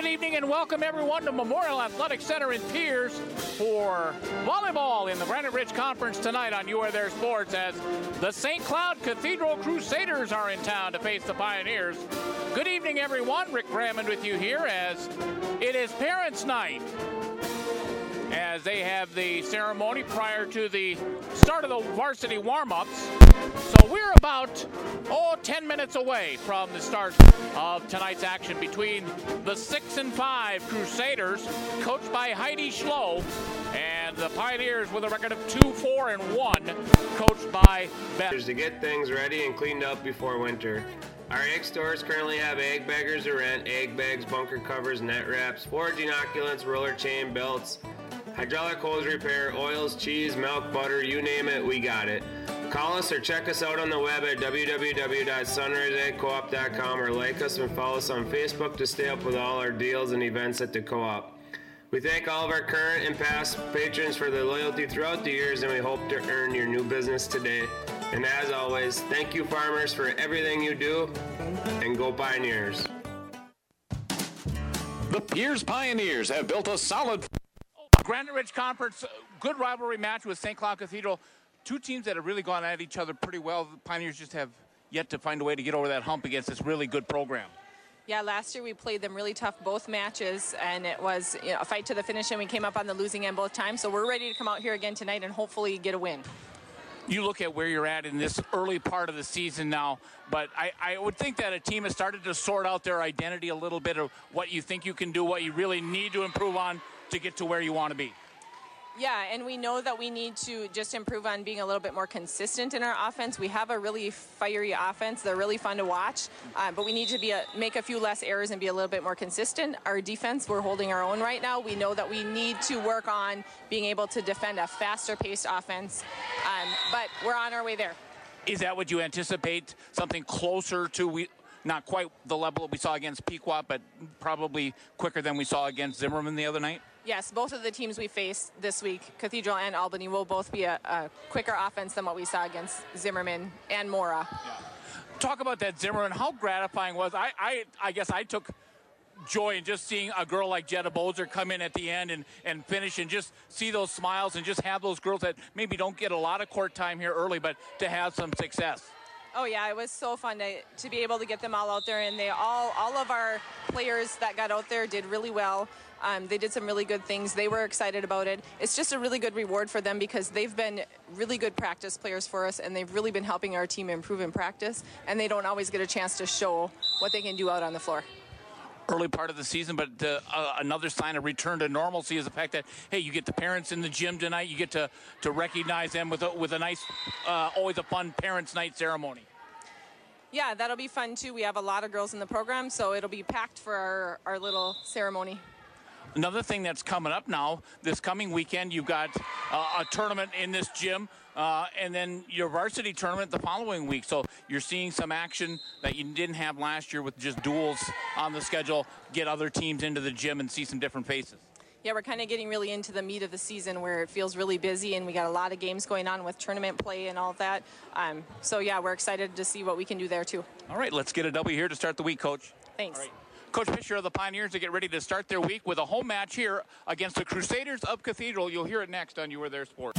good evening and welcome everyone to Memorial Athletic Center in Pierce for volleyball in the Granite Ridge Conference tonight on You Are There Sports as the St. Cloud Cathedral Crusaders are in town to face the Pioneers. Good evening everyone, Rick Grammond with you here as it is Parents' Night as they have the ceremony prior to the start of the varsity warm-ups. So we're about, 10 minutes away from the start of tonight's action between the 6-5 Crusaders, coached by Heidi Schlow, and the Pioneers with a record of 2-4-1, coached by Beth. To get things ready and cleaned up before winter. Our egg stores currently have egg baggers to rent, egg bags, bunker covers, net wraps, forage inoculants, roller chain belts, hydraulic hose repair, oils, cheese, milk, butter, you name it, we got it. Call us or check us out on the web at www.sunriseeggcoop.com or like us and follow us on Facebook to stay up with all our deals and events at the co-op. We thank all of our current and past patrons for their loyalty throughout the years, and we hope to earn your new business today. And as always, thank you farmers for everything you do, and go Pioneers. The Pierce Pioneers have built a solid Granite Ridge Conference, good rivalry match with St. Cloud Cathedral. Two teams that have really gone at each other pretty well. The Pioneers just have yet to find a way to get over that hump against this really good program. Yeah, last year we played them really tough both matches, and it was a fight to the finish, and we came up on the losing end both times. So we're ready to come out here again tonight and hopefully get a win. You look at where you're at in this early part of the season now, but I would think that a team has started to sort out their identity a little bit of what you think you can do, what you really need to improve on to get to where you want to be. Yeah, and we know that we need to just improve on being a little bit more consistent in our offense. We have a really fiery offense. They're really fun to watch, but we need to make a few less errors and be a little bit more consistent. Our defense, we're holding our own right now. We know that we need to work on being able to defend a faster-paced offense, but we're on our way there. Is that what you anticipate, something closer to not quite the level that we saw against Pequot, but probably quicker than we saw against Zimmerman the other night? Yes, both of the teams we face this week, Cathedral and Albany, will both be a quicker offense than what we saw against Zimmerman and Mora. Yeah. Talk about that Zimmerman. How gratifying was I guess I took joy in just seeing a girl like Jetta Bozer come in at the end and finish and just see those smiles and just have those girls that maybe don't get a lot of court time here early, but to have some success. Oh yeah, it was so fun to be able to get them all out there, and all of our players that got out there did really well. They did some really good things. They were excited about it. It's just a really good reward for them because they've been really good practice players for us, and they've really been helping our team improve in practice, and they don't always get a chance to show what they can do out on the floor. Early part of the season, but another sign of return to normalcy is the fact that, hey, you get the parents in the gym tonight. You get to recognize them with a nice, always a fun Parents' Night ceremony. Yeah, that'll be fun, too. We have a lot of girls in the program, so it'll be packed for our little ceremony. Another thing that's coming up now, this coming weekend, you've got a tournament in this gym, and then your varsity tournament the following week. So you're seeing some action that you didn't have last year with just duels on the schedule, get other teams into the gym and see some different faces. Yeah, we're kind of getting really into the meat of the season where it feels really busy, and we got a lot of games going on with tournament play and all of that. So, yeah, we're excited to see what we can do there, too. All right, let's get a W here to start the week, Coach. Thanks. All right. Coach Fisher of the Pioneers to get ready to start their week with a home match here against the Crusaders of Cathedral. You'll hear it next on You Are There Sports.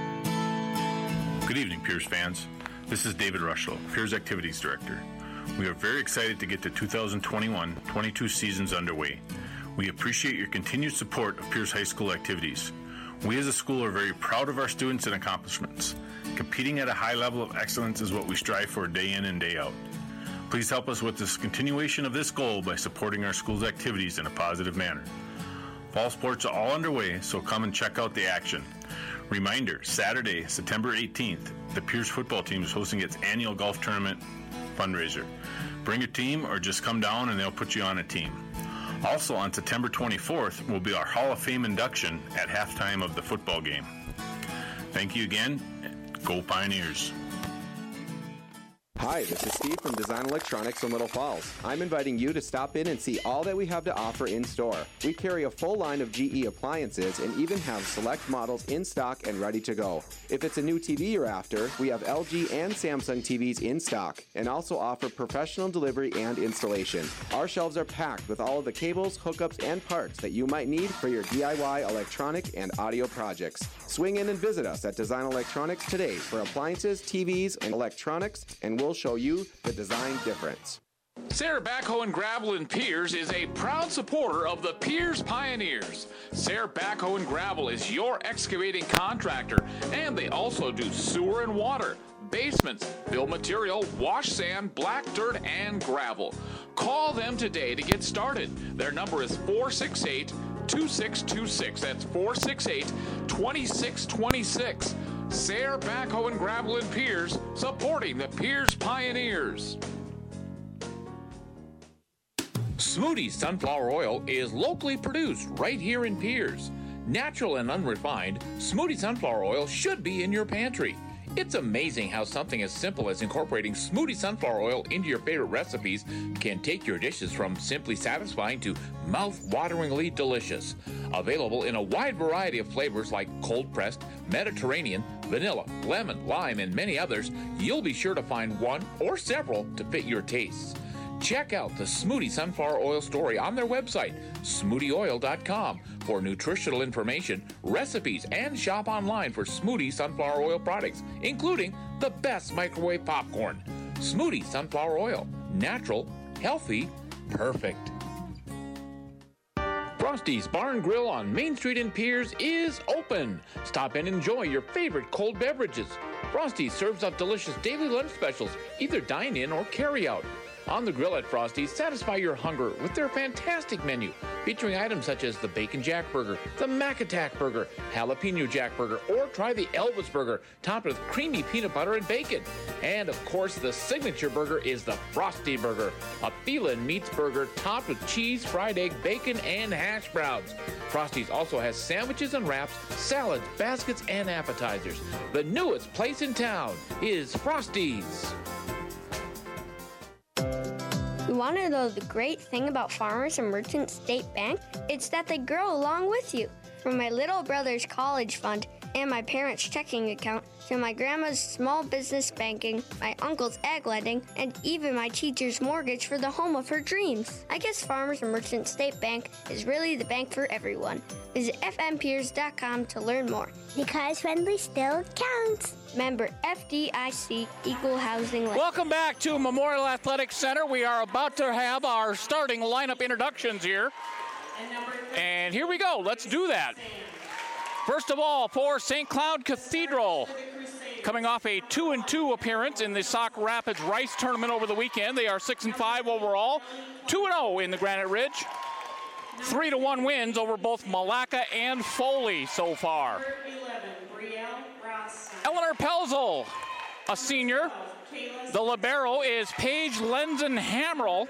Good evening, Pierce fans. This is David Rushlow, Pierce Activities Director. We are very excited to get the 2021-22 seasons underway. We appreciate your continued support of Pierce High School activities. We as a school are very proud of our students and accomplishments. Competing at a high level of excellence is what we strive for day in and day out. Please help us with this continuation of this goal by supporting our school's activities in a positive manner. Fall sports are all underway, so come and check out the action. Reminder, Saturday, September 18th, the Pierce football team is hosting its annual golf tournament fundraiser. Bring a team or just come down and they'll put you on a team. Also on September 24th will be our Hall of Fame induction at halftime of the football game. Thank you again. Go Pioneers. Hi, this is Steve from Design Electronics in Little Falls. I'm inviting you to stop in and see all that we have to offer in store. We carry a full line of GE appliances and even have select models in stock and ready to go. If it's a new TV you're after, we have LG and Samsung TVs in stock and also offer professional delivery and installation. Our shelves are packed with all of the cables, hookups, and parts that you might need for your DIY electronic and audio projects. Swing in and visit us at Design Electronics today for appliances, TVs, and electronics, and we'll show you the design difference. Sayre Backhoe and Gravel in Piers is a proud supporter of the Piers Pioneers. Sayre Backhoe and Gravel is your excavating contractor, and they also do sewer and water, basements, fill material, wash sand, black dirt, and gravel. Call them today to get started. Their number is 468-2626. That's 468-2626. Sayre Backhoe and Gravel in Piers, supporting the Piers Pioneers. Smoothie Sunflower Oil is locally produced right here in Piers. Natural and unrefined, Smoothie Sunflower Oil should be in your pantry. It's amazing how something as simple as incorporating Smoothie Sunflower Oil into your favorite recipes can take your dishes from simply satisfying to mouth-wateringly delicious. Available in a wide variety of flavors like cold-pressed, Mediterranean, vanilla, lemon, lime, and many others, you'll be sure to find one or several to fit your tastes. Check out the Smoothie Sunflower Oil story on their website, smoothieoil.com, for nutritional information, recipes, and shop online for Smoothie Sunflower Oil products, including the best microwave popcorn. Smoothie Sunflower Oil. Natural, healthy, perfect. Frosty's Bar and Grill on Main Street in Piers is open. Stop and enjoy your favorite cold beverages. Frosty's serves up delicious daily lunch specials, either dine-in or carry-out. On the grill at Frosty's, satisfy your hunger with their fantastic menu, featuring items such as the Bacon Jack Burger, the Mac Attack Burger, Jalapeno Jack Burger, or try the Elvis Burger, topped with creamy peanut butter and bacon. And of course, the signature burger is the Frosty Burger, a filet meats burger topped with cheese, fried egg, bacon, and hash browns. Frosty's also has sandwiches and wraps, salads, baskets, and appetizers. The newest place in town is Frosty's. You want to know the great thing about Farmers and Merchant State Bank? It's that they grow along with you. From my little brother's college fund and my parents' checking account to my grandma's small business banking, my uncle's egg lending, and even my teacher's mortgage for the home of her dreams. I guess Farmers and Merchant State Bank is really the bank for everyone. Visit fmpiers.com to learn more. Because friendly still counts. Member FDIC, Equal Housing Lender. Welcome back to Memorial Athletic Center. We are about to have our starting lineup introductions here. And here we go. Let's do that. First of all, for St. Cloud Cathedral, coming off a 2-2 appearance in the Sauk Rapids Rice tournament over the weekend. They are 6-5 overall, 2-0 in the Granite Ridge. 3-1 wins over both Malacca and Foley so far. Eleanor Pelzel, a senior. The libero is Paige Lenzen-Hamrell.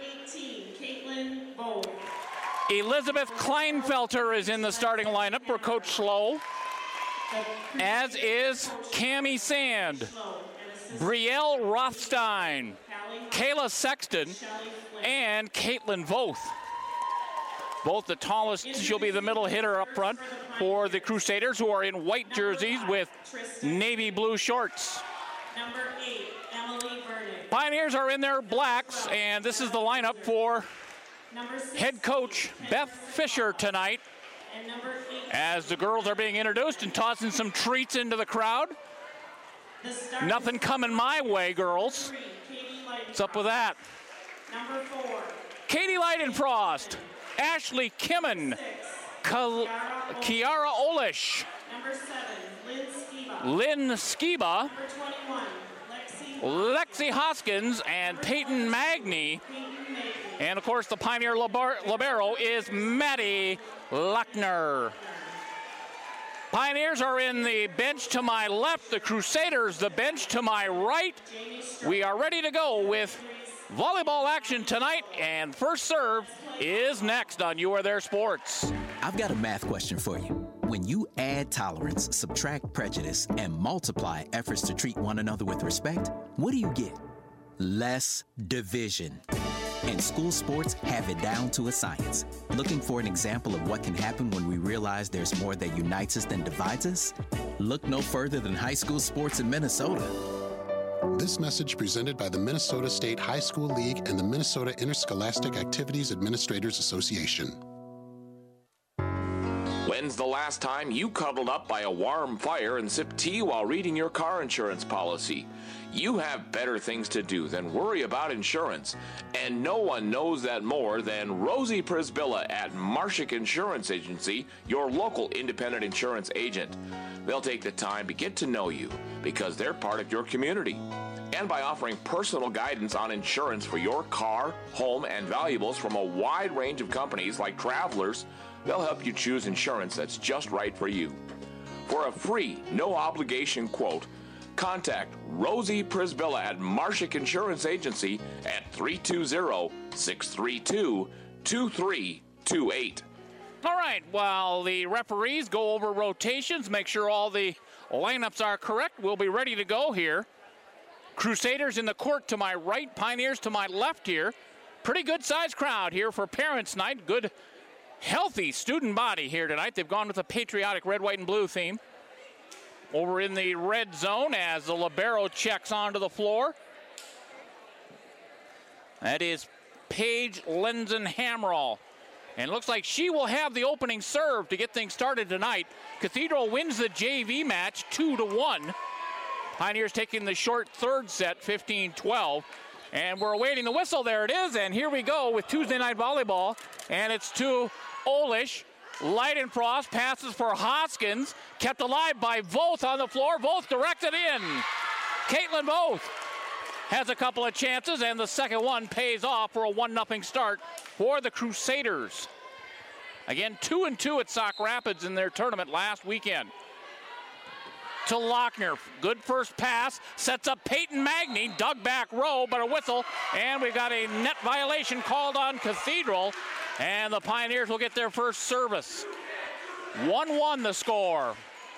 Elizabeth Kleinfelter is in the starting lineup for Coach Slow, as is Cammie Sand, Brielle Rothstein, Kayla Sexton, and Caitlin Voth. Both the tallest. She'll be the middle hitter up front for the Crusaders, who are in white jerseys with navy blue shorts. Number 8, Emily Vernon. Pioneers are in their blacks, and this is the lineup for head coach Beth Fisher tonight. And number 8, as the girls are being introduced and tossing some treats into the crowd. Nothing coming my way, girls. What's up with that? Number 4, Katie Leidenfrost, Ashley Kimmen, Kiara Olish, number 7, Lynn Skiba, number 21, Lexi Hoskins, and Peyton Magny. And of course, the Pioneer libero is Maddie Luckner. Pioneers are in the bench to my left, the Crusaders the bench to my right. We are ready to go with volleyball action tonight, and first serve is next on You Are There Sports. I've got a math question for you. When you add tolerance, subtract prejudice, and multiply efforts to treat one another with respect, what do you get? less division. And school sports have it down to a science. Looking for an example of what can happen when we realize there's more that unites us than divides us? Look no further than high school sports in Minnesota. This message presented by the Minnesota State High School League and the Minnesota Interscholastic Activities Administrators Association. When's the last time you cuddled up by a warm fire and sipped tea while reading your car insurance policy? You have better things to do than worry about insurance, and no one knows that more than Rosie Prisbilla at Marshak Insurance Agency, your local independent insurance agent. They'll take the time to get to know you because they're part of your community. And by offering personal guidance on insurance for your car, home, and valuables from a wide range of companies like Travelers, they'll help you choose insurance that's just right for you. For a free, no-obligation quote, contact Rosie Prisbilla at Marshak Insurance Agency at 320-632-2328. All right, while the referees go over rotations, make sure all the lineups are correct, we'll be ready to go here. Crusaders in the court to my right, Pioneers to my left here. Pretty good-sized crowd here for Parents' Night. Good, healthy student body here tonight. They've gone with a patriotic red, white, and blue theme. Over in the red zone as the libero checks onto the floor. That is Paige Lenzen-Hamrall. And it looks like she will have the opening serve to get things started tonight. Cathedral wins the JV match 2-1. Pioneers taking the short third set, 15-12. And we're awaiting the whistle. There it is. And here we go with Tuesday night volleyball. And it's to Olish. Leidenfrost passes for Hoskins. Kept alive by Voth on the floor. Voth directed in. Caitlin Voth has a couple of chances, and the second one pays off for a 1-0 start for the Crusaders. Again, 2-2 at Sauk Rapids in their tournament last weekend. To Lochner, good first pass, sets up Peyton Magny, dug back row, but a whistle, and we've got a net violation called on Cathedral, and the Pioneers will get their first service. 1-1 the score.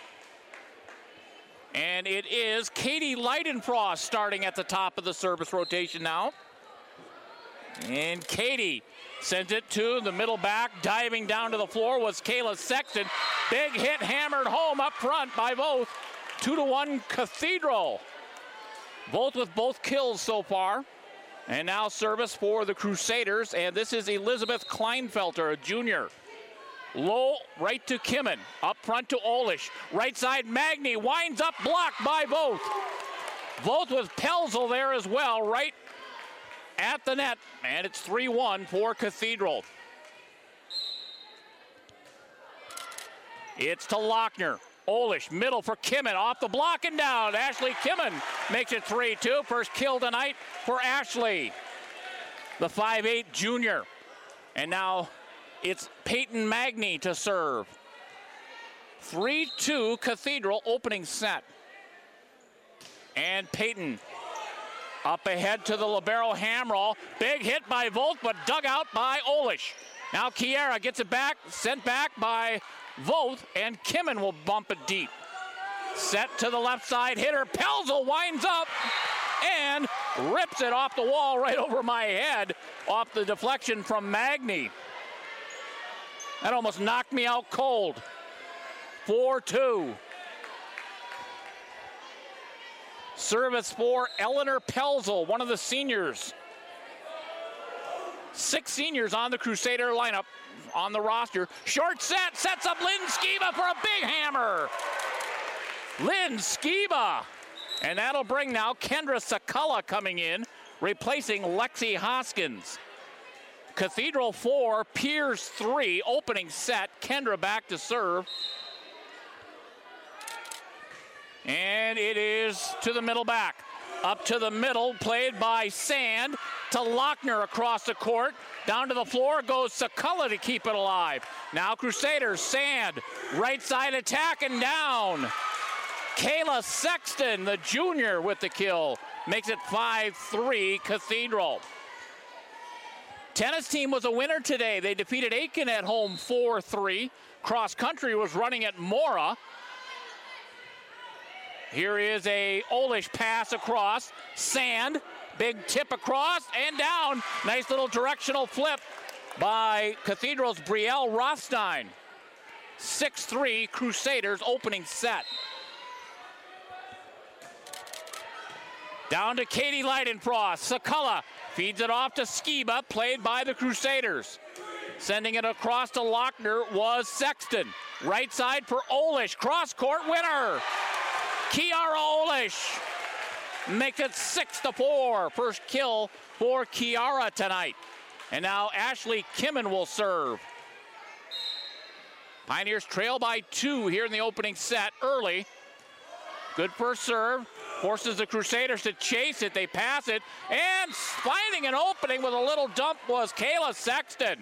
And it is Katie Leidenfrost starting at the top of the service rotation now. And Katie sends it to the middle back. Diving down to the floor was Kayla Sexton. Big hit hammered home up front by Voth. 2-1 Cathedral. Voth with both kills so far. And now service for the Crusaders. And this is Elizabeth Kleinfelter, a junior. Low right to Kimmin, up front to Olish. Right side Magny, winds up, blocked by Voth. Voth with Pelzel there as well, right at the net. And it's 3-1 for Cathedral. It's to Lochner. Olish, middle for Kimmin, off the block and down. Ashley Kimmin makes it 3-2. First kill tonight for Ashley, the 5'8" junior. And now it's Peyton Magny to serve. 3-2 Cathedral opening set. And Peyton up ahead to the libero Hamrall. Big hit by Voth, but dug out by Olish. Now Kiera gets it back, sent back by Voth, and Kimmin will bump it deep. Set to the left side, hitter Pelzel winds up and rips it off the wall right over my head off the deflection from Magny. That almost knocked me out cold. 4-2. Service for Eleanor Pelzel, one of the seniors. 6 seniors on the Crusader lineup on the roster. Short set, sets up Lynn Skiba for a big hammer. Lynn Skiba. And that'll bring now Kendra Sakala coming in, replacing Lexi Hoskins. Cathedral 4, Piers 3, opening set. Kendra back to serve. And it is to the middle back. Up to the middle, played by Sand. To Lochner across the court. Down to the floor goes Sakala to keep it alive. Now Crusaders, Sand, right side attack and down. Kayla Sexton, the junior, with the kill. Makes it 5-3 Cathedral. Tennis team was a winner today. They defeated Aiken at home 4-3. Cross country was running at Mora. Here is a Olish pass across. Sand Big tip across and down. Nice little directional flip by Cathedral's Brielle Rothstein. 6-3 Crusaders opening set. Down to Katie Leidenfrost. Sakala feeds it off to Skiba, played by the Crusaders. Sending it across to Lochner was Sexton. Right side for Olish. Cross-court winner. Kiara Olish makes it 6-4. First kill for Kiara tonight. And now Ashley Kimmen will serve. Pioneers trail by 2 here in the opening set early. Good first serve. Forces the Crusaders to chase it. They pass it. And finding an opening with a little dump was Kayla Sexton.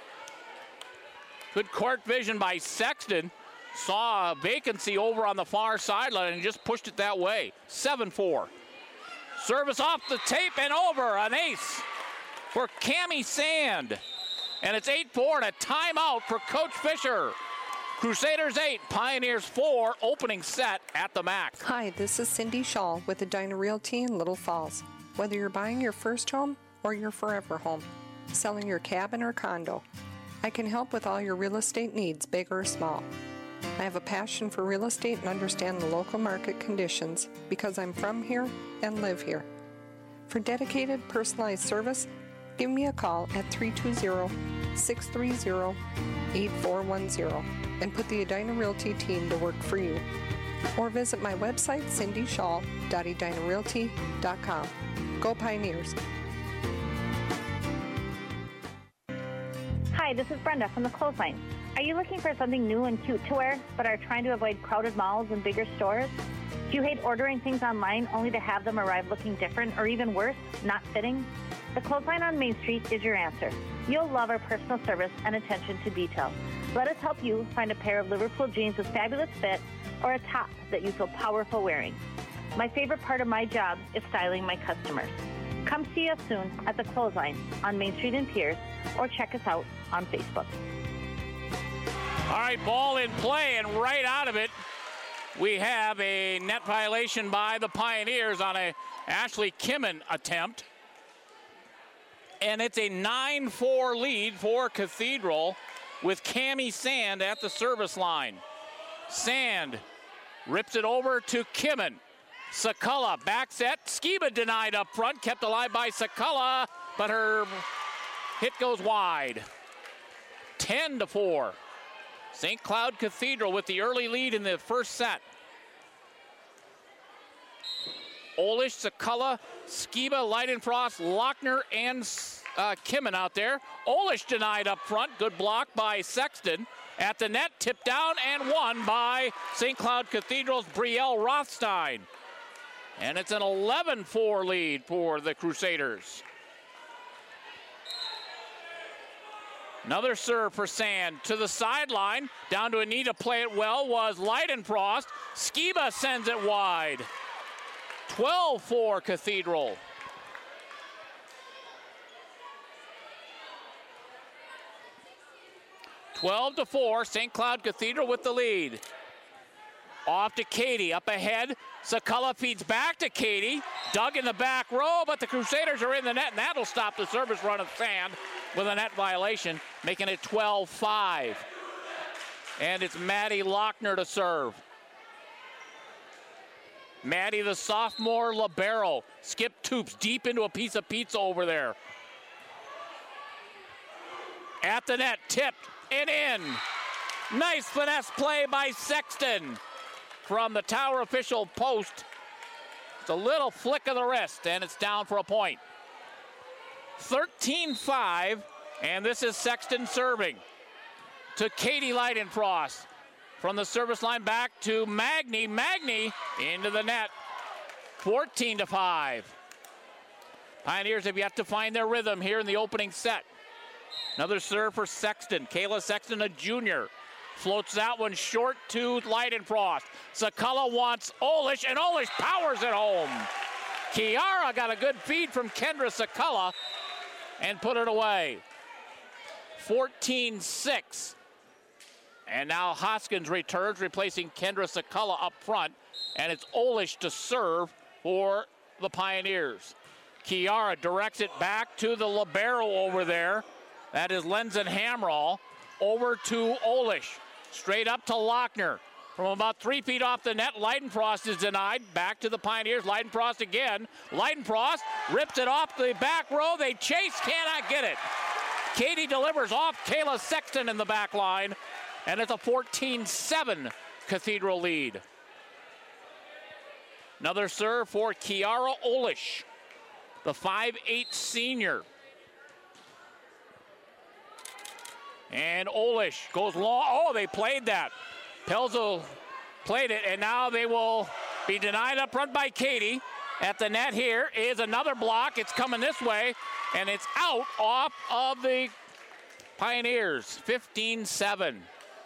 Good court vision by Sexton. Saw a vacancy over on the far sideline and just pushed it that way. 7-4. Service off the tape and over. An ace for Cammie Sand. And it's 8-4 and a timeout for Coach Fisher. Crusaders 8, Pioneers 4, opening set at the MAC. Hi, this is Cindy Shaw with Edina Realty in Little Falls. Whether you're buying your first home or your forever home, selling your cabin or condo, I can help with all your real estate needs, big or small. I have a passion for real estate and understand the local market conditions because I'm from here and live here. For dedicated, personalized service, give me a call at 320-630-8410 and put the Edina Realty team to work for you. Or visit my website, cindyshaw.edinarealty.com. Go Pioneers! Hi, this is Brenda from the Clothesline. Are you looking for something new and cute to wear, but are trying to avoid crowded malls and bigger stores? Do you hate ordering things online only to have them arrive looking different, or even worse, not fitting? The Clothesline on Main Street is your answer. You'll love our personal service and attention to detail. Let us help you find a pair of Liverpool jeans with fabulous fit or a top that you feel powerful wearing. My favorite part of my job is styling my customers. Come see us soon at the Clothesline on Main Street in Pierce, or check us out on Facebook. All right, ball in play, and right out of it, we have a net violation by the Pioneers on a Ashley Kimmen attempt. And it's a 9-4 lead for Cathedral with Cammie Sand at the service line. Sand rips it over to Kimmen. Sakala back set. Skiba denied up front, kept alive by Sakala, but her hit goes wide. 10-4. St. Cloud Cathedral with the early lead in the first set. Olish, Sakala, Skiba, Leidenfrost, Lochner, and Kimmen out there. Olish denied up front. Good block by Sexton. At the net, tipped down and won by St. Cloud Cathedral's Brielle Rothstein. And it's an 11-4 lead for the Crusaders. Another serve for Sand to the sideline. Down to Anita, play it well, was Leidenfrost. Skiba sends it wide. 12-4 Cathedral. (12-4), St. Cloud Cathedral with the lead. Off to Katie, up ahead. Sakala feeds back to Katie. Dug in the back row, but the Crusaders are in the net, and that'll stop the service run of Sand with a net violation, making it 12-5. And it's Maddie Lochner to serve. Maddie, the sophomore libero. Skip Toops deep into a piece of pizza over there. At the net, tipped and in. Nice finesse play by Sexton from the Tower official post. It's a little flick of the wrist, and it's down for a point. 13-5, and this is Sexton serving to Katie Leidenfrost. From the service line back to Magny. Magny into the net. 14-5. Pioneers have yet to find their rhythm here in the opening set. Another serve for Sexton. Kayla Sexton, a junior. Floats that one short to Leidenfrost. Sakala wants Olish, and Olish powers it home. Kiara got a good feed from Kendra Sakala and put it away. 14-6. And now Hoskins returns, replacing Kendra Sakala up front. And it's Olish to serve for the Pioneers. Kiara directs it back to the libero over there. That is Lenzen Hamrall. Over to Olish. Straight up to Lochner. From about 3 feet off the net, Leidenfrost is denied. Back to the Pioneers. Leidenfrost again. Leidenfrost rips it off the back row. They chase, cannot get it. Katie delivers off Kayla Sexton in the back line. And it's a 14-7 Cathedral lead. Another serve for Kiara Olish, the 5'8 senior. And Olish goes long. Oh, they played that. Pelzo played it, and now they will be denied up front by Katie. At the net here is another block. It's coming this way, and it's out off of the Pioneers. 15-7.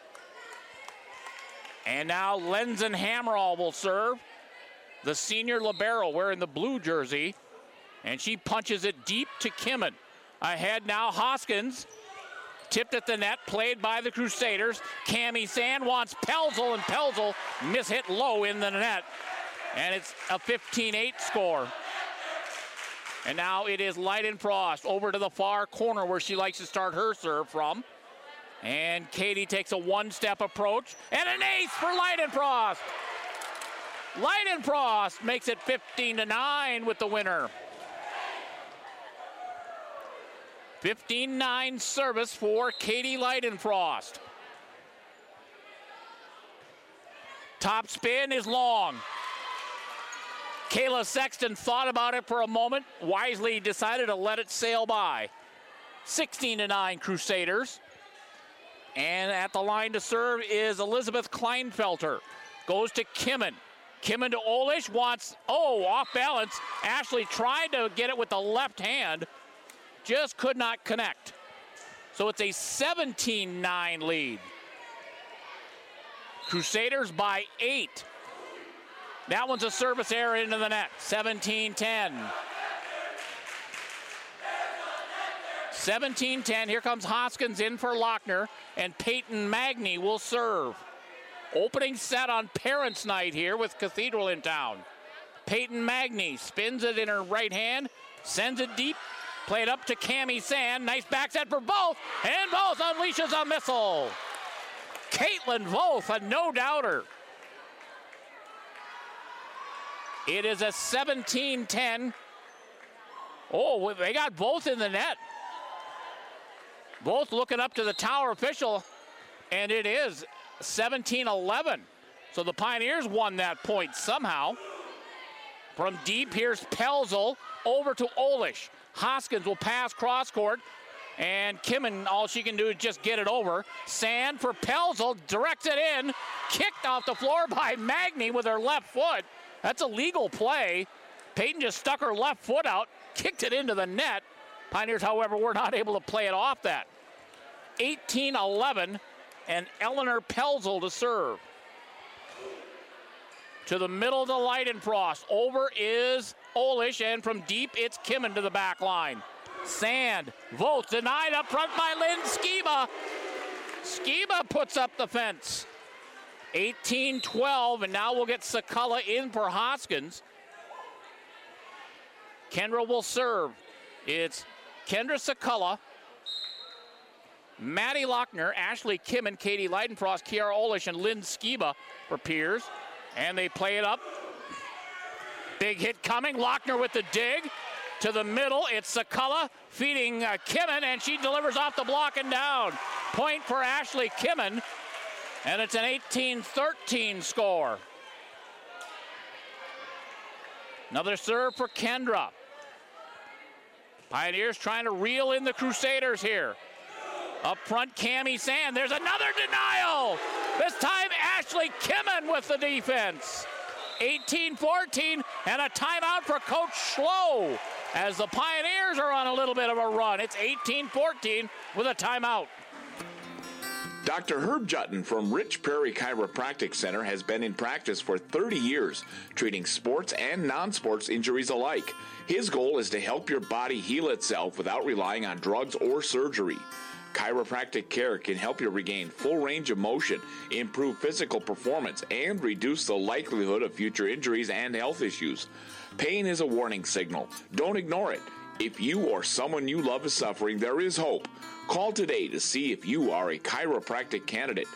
And now Lenzen Hamrall will serve. The senior libero wearing the blue jersey. And she punches it deep to Kimmin. Ahead now, Hoskins. Tipped at the net, played by the Crusaders. Cammie Sand wants Pelzel, and Pelzel mishit low in the net. And it's a 15-8 score. And now it is Leidenfrost over to the far corner where she likes to start her serve from. And Katie takes a one-step approach, and an ace for Leidenfrost. Leidenfrost makes it 15-9 with the winner. 15-9 service for Katie Leidenfrost. Top spin is long. Kayla Sexton thought about it for a moment, wisely decided to let it sail by. 16-9 Crusaders. And at the line to serve is Elizabeth Kleinfelter. Goes to Kimmin. Kimmin to Olish, wants, off balance. Ashley tried to get it with the left hand. Just could not connect. So it's a 17-9 lead. Crusaders by 8. That one's a service error into the net. 17-10. 17-10. Here comes Hoskins in for Lochner, and Peyton Magny will serve. Opening set on Parents' Night here with Cathedral in town. Peyton Magny spins it in her right hand, sends it deep. Played up to Cammie Sand. Nice back set for both. And both unleashes a missile. Caitlin Voth, a no-doubter. It is a 17-10. Oh, they got both in the net. Both looking up to the tower official. And it is 17-11. So the Pioneers won that point somehow. From deep, here's Pelzel over to Olish. Hoskins will pass cross court, and Kimmin, all she can do is just get it over. Sand for Pelzel, directs it in, kicked off the floor by Magny with her left foot. That's a legal play. Peyton just stuck her left foot out, kicked it into the net. Pioneers, however, were not able to play it off that. 18-11, and Eleanor Pelzel to serve. To the middle of the Leidenfrost. Over is Olish, and from deep, it's Kimmin to the back line. Sand, Voth denied up front by Lynn Skiba. Skiba puts up the fence. 18-12, and now we'll get Sakala in for Hoskins. Kendra will serve. It's Kendra Sakala, Maddie Lochner, Ashley Kimmin, Katie Leidenfrost, Kiara Olish, and Lynn Skiba for Piers. And they play it up. Big hit coming. Lochner with the dig. To the middle, it's Sakala feeding Kimmin, and she delivers off the block and down. Point for Ashley Kimmin, and it's an 18-13 score. Another serve for Kendra. Pioneers trying to reel in the Crusaders here. Up front, Cammie Sand. There's another denial. This time, Ashley Kimmin with the defense. 18-14, and a timeout for Coach Schlow as the Pioneers are on a little bit of a run. It's 18-14 with a timeout. Dr. Herb Jutton from Rich Prairie Chiropractic Center has been in practice for 30 years, treating sports and non-sports injuries alike. His goal is to help your body heal itself without relying on drugs or surgery. Chiropractic care can help you regain full range of motion, improve physical performance, and reduce the likelihood of future injuries and health issues. Pain is a warning signal. Don't ignore it. If you or someone you love is suffering, there is hope. Call today to see if you are a chiropractic candidate.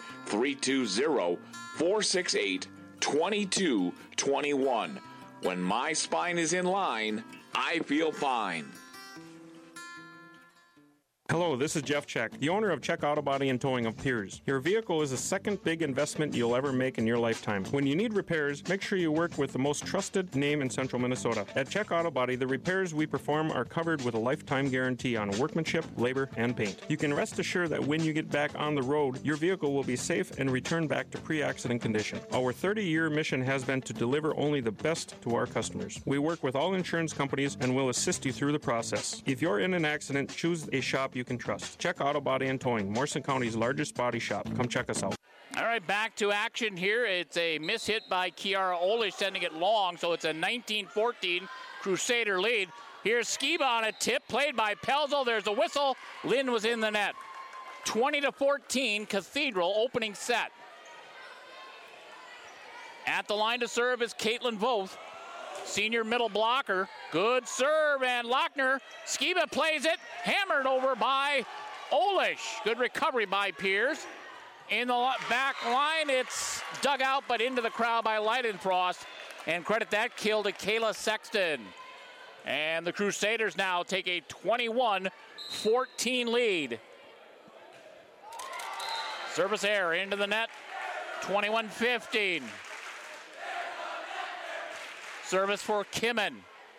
320-468-2221. When my spine is in line, I feel fine. Hello, this is Jeff Check, the owner of Check Auto Body and Towing of Piers. Your vehicle is the second big investment you'll ever make in your lifetime. When you need repairs, make sure you work with the most trusted name in Central Minnesota. At Check Auto Body, the repairs we perform are covered with a lifetime guarantee on workmanship, labor, and paint. You can rest assured that when you get back on the road, your vehicle will be safe and returned back to pre-accident condition. Our 30-year mission has been to deliver only the best to our customers. We work with all insurance companies and will assist you through the process. If you're in an accident, choose a shop you can trust. Check Auto Body and Towing, Morrison County's largest body shop. Come check us out. All right, back to action here. It's a miss hit by Kiara Olish, sending it long, so it's a 19-14 Crusader lead. Here's Skiba on a tip, played by Pelzo. There's a whistle. Lynn was in the net. 20-14, Cathedral opening set. At the line to serve is Caitlin Voth, senior middle blocker. Good serve, and Lochner. Skiba plays it, hammered over by Olish. Good recovery by Pierce. In the back line, it's dug out, but into the crowd by Leidenfrost. And credit that kill to Kayla Sexton. And the Crusaders now take a 21-14 lead. Service error into the net, 21-15. Service for Kimmen.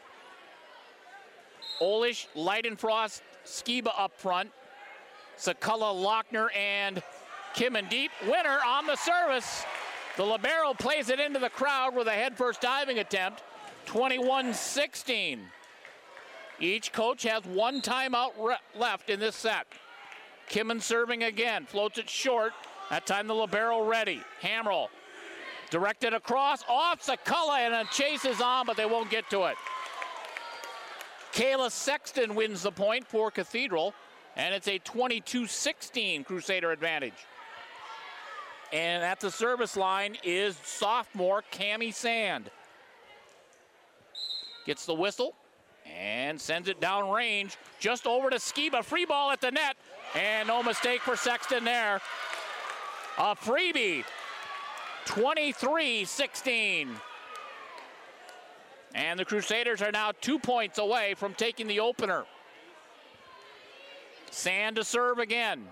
Olish, Leidenfrost, Skiba up front. Sakala, Lochner, and Kimmen deep. Winner on the service. The libero plays it into the crowd with a head-first diving attempt. 21-16. Each coach has one timeout left in this set. Kimmen serving again, floats it short. That time the libero ready. Hamrell directed across, off Sakala, and a chase is on, but they won't get to it. Kayla Sexton wins the point for Cathedral, and it's a 22-16 Crusader advantage. And at the service line is sophomore Cammie Sand. Gets the whistle and sends it down range, just over to Skiba. Free ball at the net, and no mistake for Sexton there. A freebie, 23-16. And the Crusaders are now 2 points away from taking the opener. Sand to serve again.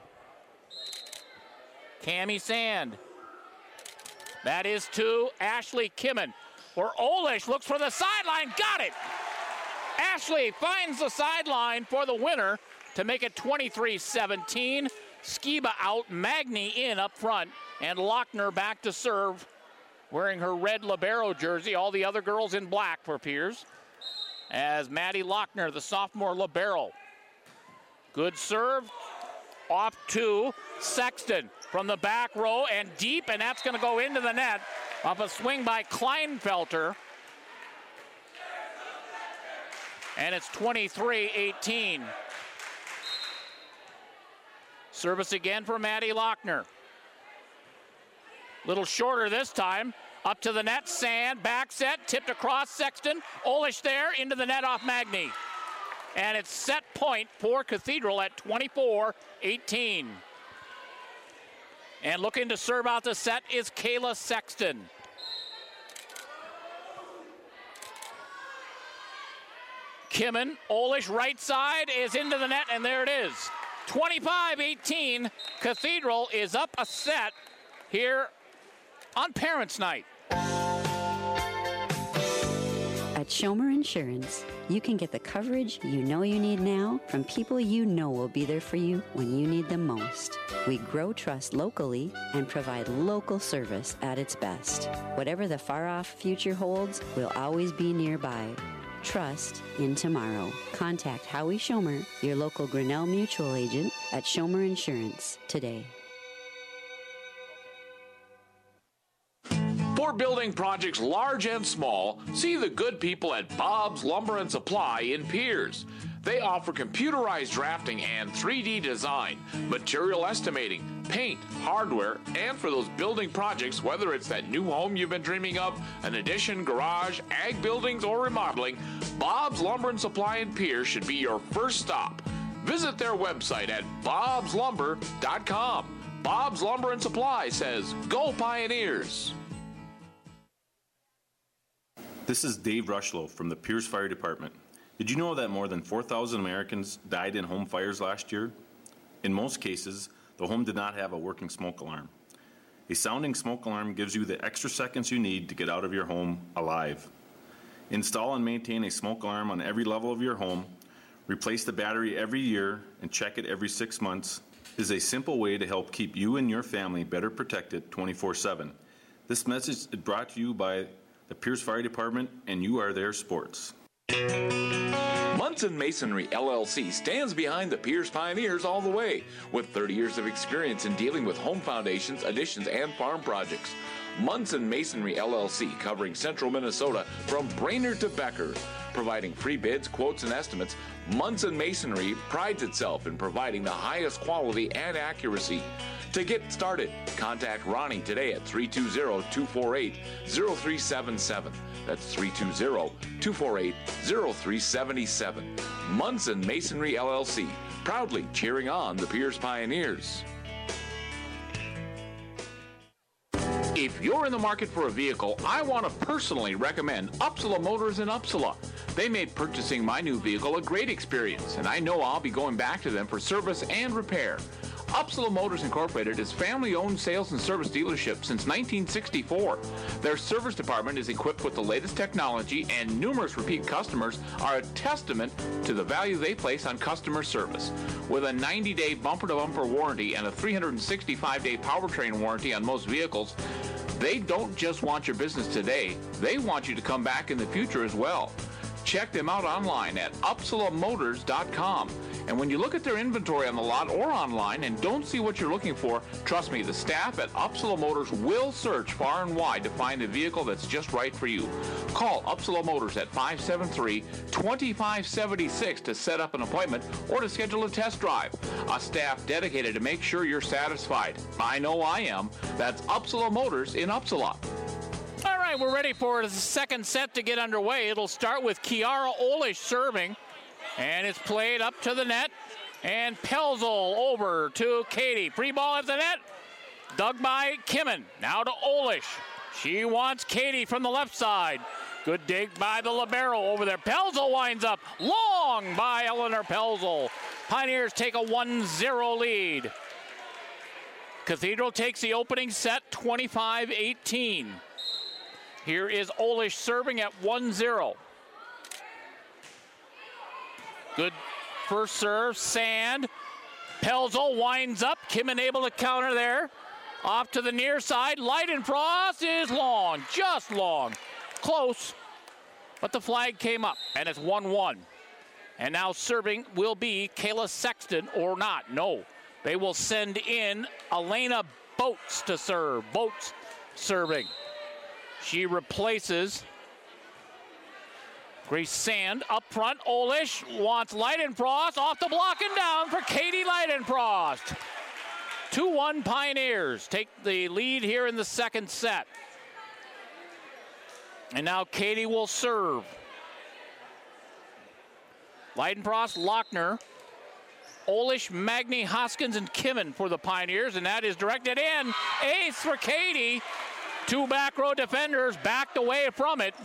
Cammie Sand. That is to Ashley Kimmen. Where Olish looks for the sideline, got it! Ashley finds the sideline for the winner to make it 23-17. Skiba out, Magny in up front, and Lochner back to serve, wearing her red libero jersey. All the other girls in black for Piers. As Maddie Lochner, the sophomore libero. Good serve, off to Sexton from the back row and deep, and that's going to go into the net off a swing by Kleinfelter. And it's 23-18. Service again for Maddie Lochner. Little shorter this time. Up to the net, Sand, back set, tipped across Sexton. Olish there, into the net off Magny. And it's set point for Cathedral at 24-18. And looking to serve out the set is Kayla Sexton. Kimmen, Olish right side is into the net, and there it is. 25-18, Cathedral is up a set here on Parents' Night. At Schomer Insurance, you can get the coverage you know you need now from people you know will be there for you when you need them most. We grow trust locally and provide local service at its best. Whatever the far-off future holds, we'll always be nearby. Trust in tomorrow. Contact Howie Schomer, your local Grinnell Mutual agent at Schomer Insurance today. For building projects large and small, see the good people at Bob's Lumber and Supply in Piers. They offer computerized drafting and 3D design, material estimating, paint, hardware, and for those building projects, whether it's that new home you've been dreaming of, an addition, garage, ag buildings, or remodeling, Bob's Lumber and Supply in Pierce should be your first stop. Visit their website at bobslumber.com. Bob's Lumber and Supply says, "Go Pioneers!" This is Dave Rushlow from the Pierce Fire Department. Did you know that more than 4,000 Americans died in home fires last year? In most cases, the home did not have a working smoke alarm. A sounding smoke alarm gives you the extra seconds you need to get out of your home alive. Install and maintain a smoke alarm on every level of your home. Replace the battery every year and check it every 6 months. Is a simple way to help keep you and your family better protected 24/7. This message is brought to you by the Pierce Fire Department and You Are There Sports. Munson Masonry LLC stands behind the Pierce Pioneers all the way, with 30 years of experience in dealing with home foundations, additions, and farm projects. Munson Masonry LLC, covering central Minnesota from Brainerd to Becker, providing free bids, quotes, and estimates. Munson Masonry prides itself in providing the highest quality and accuracy. To get started, contact Ronnie today at 320-248-0377. That's 320-248-0377. Munson Masonry LLC, proudly cheering on the Pierce Pioneers. If you're in the market for a vehicle, I want to personally recommend Upsala Motors in Upsala. They made purchasing my new vehicle a great experience, and I know I'll be going back to them for service and repair. Upsala Motors Incorporated is family-owned sales and service dealership since 1964. Their service department is equipped with the latest technology, and numerous repeat customers are a testament to the value they place on customer service. With a 90-day bumper-to-bumper warranty and a 365-day powertrain warranty on most vehicles, they don't just want your business today, they want you to come back in the future as well. Check them out online at upsalamotors.com. And when you look at their inventory on the lot or online and don't see what you're looking for, trust me, the staff at Upsala Motors will search far and wide to find a vehicle that's just right for you. Call Upsala Motors at 573-2576 to set up an appointment or to schedule a test drive. A staff dedicated to make sure you're satisfied. I know I am. That's Upsala Motors in Upsala. All right, we're ready for the second set to get underway. It'll start with Kiara Olish serving, and it's played up to the net. And Pelzel over to Katie. Free ball at the net, dug by Kimmin. Now to Olish. She wants Katie from the left side. Good dig by the libero over there. Pelzel winds up long by Eleanor Pelzel. Pioneers take a 1-0 lead. Cathedral takes the opening set 25-18. Here is Olish serving at 1-0. Good first serve, Sand. Pelzel winds up. Kimmin able to counter there. Off to the near side. Leidenfrost is long, just long. Close, but the flag came up, and it's 1-1. And now serving will be Kayla Sexton, or not. No, they will send in Elena Boats to serve. Boats serving. She replaces Grace Sand up front. Olish wants Leidenfrost off the block and down for Katie Leidenfrost. 2-1 Pioneers take the lead here in the second set. And now Katie will serve. Leidenfrost, Lochner, Olish, Magny, Hoskins, and Kimmin for the Pioneers, and that is directed in. Ace for Katie. Two back row defenders backed away from it.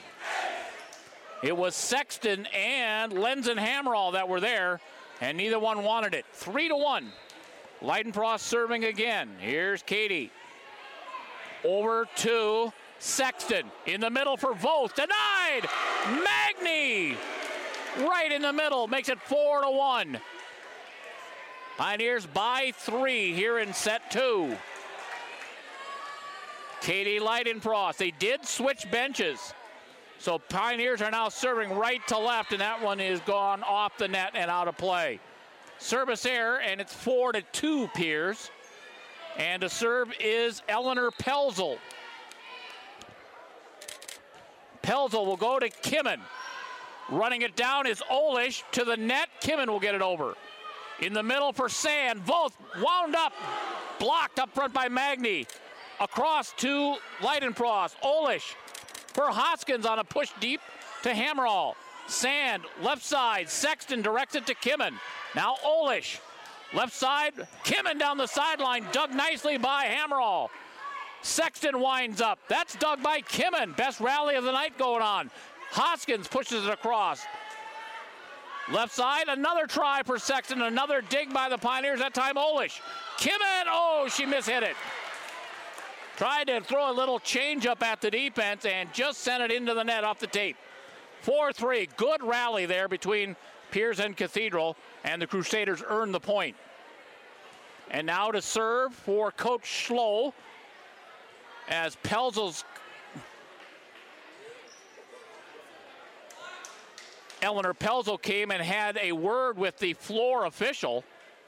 It was Sexton and Lenzen Hammerall that were there, and neither one wanted it. 3-1. Leidenfrost serving again. Here's Katie. Over to Sexton. In the middle for Voth. Denied! Magny! Right in the middle. Makes it 4-1. Pioneers by 3 here in set 2. Katie Leidenfrost. They did switch benches. So Pioneers are now serving right to left, and that one is gone off the net and out of play. Service error, and it's 4-2 Pierce. And to serve is Eleanor Pelzel. Pelzel will go to Kimmin. Running it down is Olish to the net. Kimmin will get it over. In the middle for Sand. Voth wound up. Blocked up front by Magny. Across to Leidenfrost. Olish for Hoskins on a push deep to Hammerall. Sand, left side. Sexton directs it to Kimmin. Now Olish. Left side. Kimmin down the sideline. Dug nicely by Hammerall. Sexton winds up. That's dug by Kimmin. Best rally of the night going on. Hoskins pushes it across. Left side, another try for Sexton. Another dig by the Pioneers. That time Olish. Kimmin, oh, she mishit it. Tried to throw a little change up at the defense and just sent it into the net off the tape. 4-3. Good rally there between Piers and Cathedral, and the Crusaders earned the point. And now to serve for Coach Schlow as Pelzel's Eleanor Pelzel came and had a word with the floor official.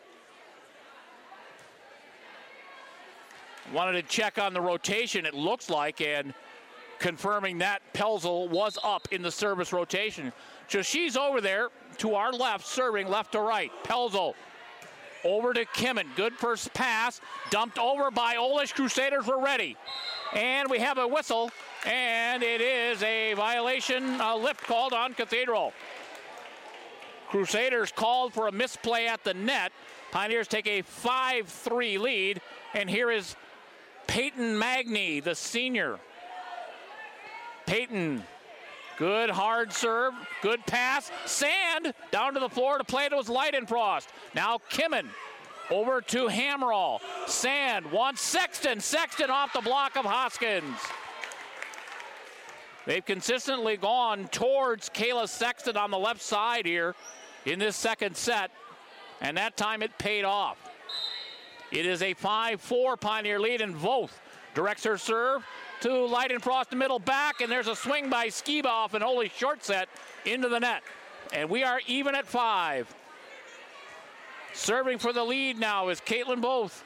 Wanted to check on the rotation, it looks like, and confirming that Pelzel was up in the service rotation. So she's over there to our left, serving left to right. Pelzel over to Kimmin. Good first pass. Dumped over by Olish. Crusaders were ready. And we have a whistle, and it is a violation, lift called on Cathedral. Crusaders called for a misplay at the net. Pioneers take a 5-3 lead, and here is Peyton Magny, the senior. Peyton, good hard serve, good pass. Sand down to the floor to play. It was Leidenfrost. Now Kimmin over to Hammerall. Sand wants Sexton. Sexton off the block of Hoskins. They've consistently gone towards Kayla Sexton on the left side here in this second set, and that time it paid off. It is a 5-4 Pioneer lead, and Voth directs her serve to Leidenfrost, the middle back, and there's a swing by Skiba off an Oli short set into the net. And we are even at 5. Serving for the lead now is Caitlin Voth.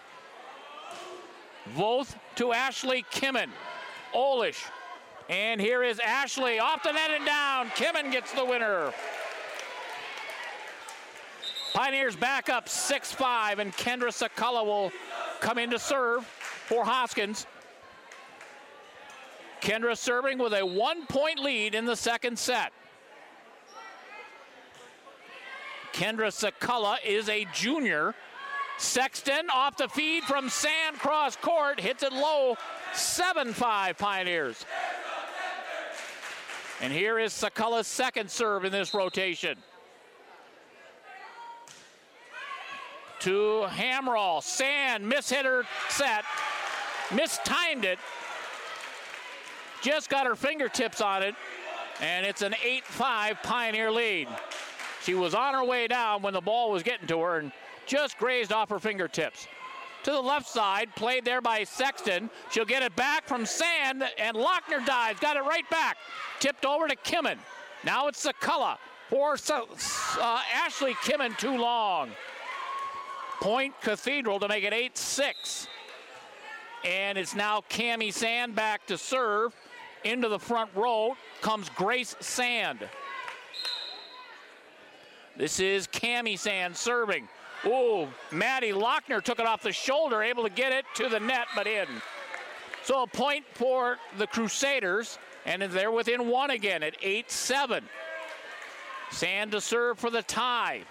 Voth to Ashley Kimmin. Olish. And here is Ashley off the net and down. Kimmin gets the winner. Pioneers back up 6-5, and Kendra Sakala will come in to serve for Hoskins. Kendra serving with a 1-point lead in the second set. Kendra Sakala is a junior. Sexton off the feed from Sand cross court, hits it low, 7-5 Pioneers. And here is Sakala's second serve in this rotation. To Hammerall. Sand mishit her set, mistimed it, just got her fingertips on it, and it's an 8-5 Pioneer lead. She was on her way down when the ball was getting to her and just grazed off her fingertips. To the left side, played there by Sexton. She'll get it back from Sand, and Lochner dives, got it right back. Tipped over to Kimmin. Now it's Sakala for Ashley Kimmin, too long. Point Cathedral to make it 8-6. And it's now Cammie Sand back to serve. Into the front row comes Grace Sand. This is Cammie Sand serving. Ooh, Maddie Lochner took it off the shoulder, able to get it to the net, but in. So a point for the Crusaders, and they're within one again at 8-7. Sand to serve for the tie.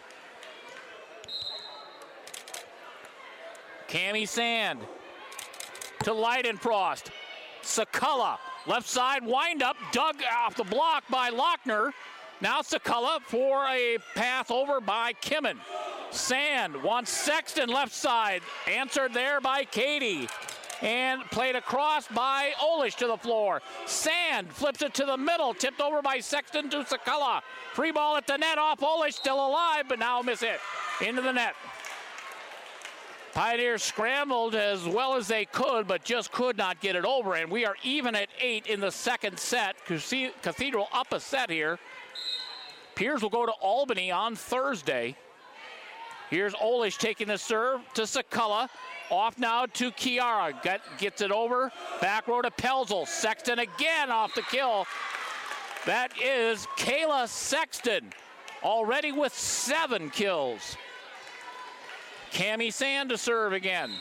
Cammie Sand to Leidenfrost. Sakala, left side windup, dug off the block by Lochner. Now Sakala for a pass over by Kimmin. Sand wants Sexton left side, answered there by Katie. And played across by Olish to the floor. Sand flips it to the middle, tipped over by Sexton to Sakala. Free ball at the net off Olish, still alive, but now miss it. Into the net. Pioneers scrambled as well as they could, but just could not get it over. And we are even at 8 in the second set. Cathedral up a set here. Piers will go to Albany on Thursday. Here's Olish taking the serve to Sakala. Off now to Kiara. Gets it over. Back row to Pelzel. Sexton again off the kill. That is Kayla Sexton, already with 7 kills. Cammie Sand to serve again.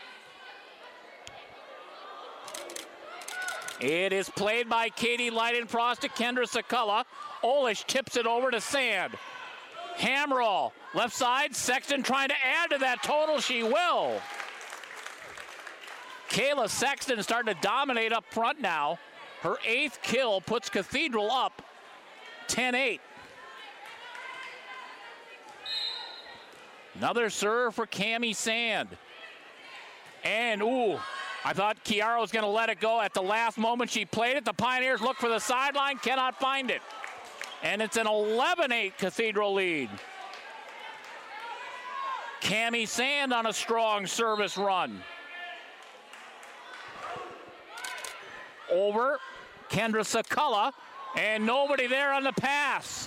It is played by Katie Leidenfrost to Kendra Sakala. Olish tips it over to Sand. Hamroll, left side, Sexton trying to add to that total. She will. Kayla Sexton starting to dominate up front now. Her 8th kill puts Cathedral up 10-8. Another serve for Cammie Sand. And, I thought Chiara was going to let it go at the last moment. She played it. The Pioneers look for the sideline, cannot find it. And it's an 11-8 Cathedral lead. Cammie Sand on a strong service run. Over, Kendra Sakala, and nobody there on the pass.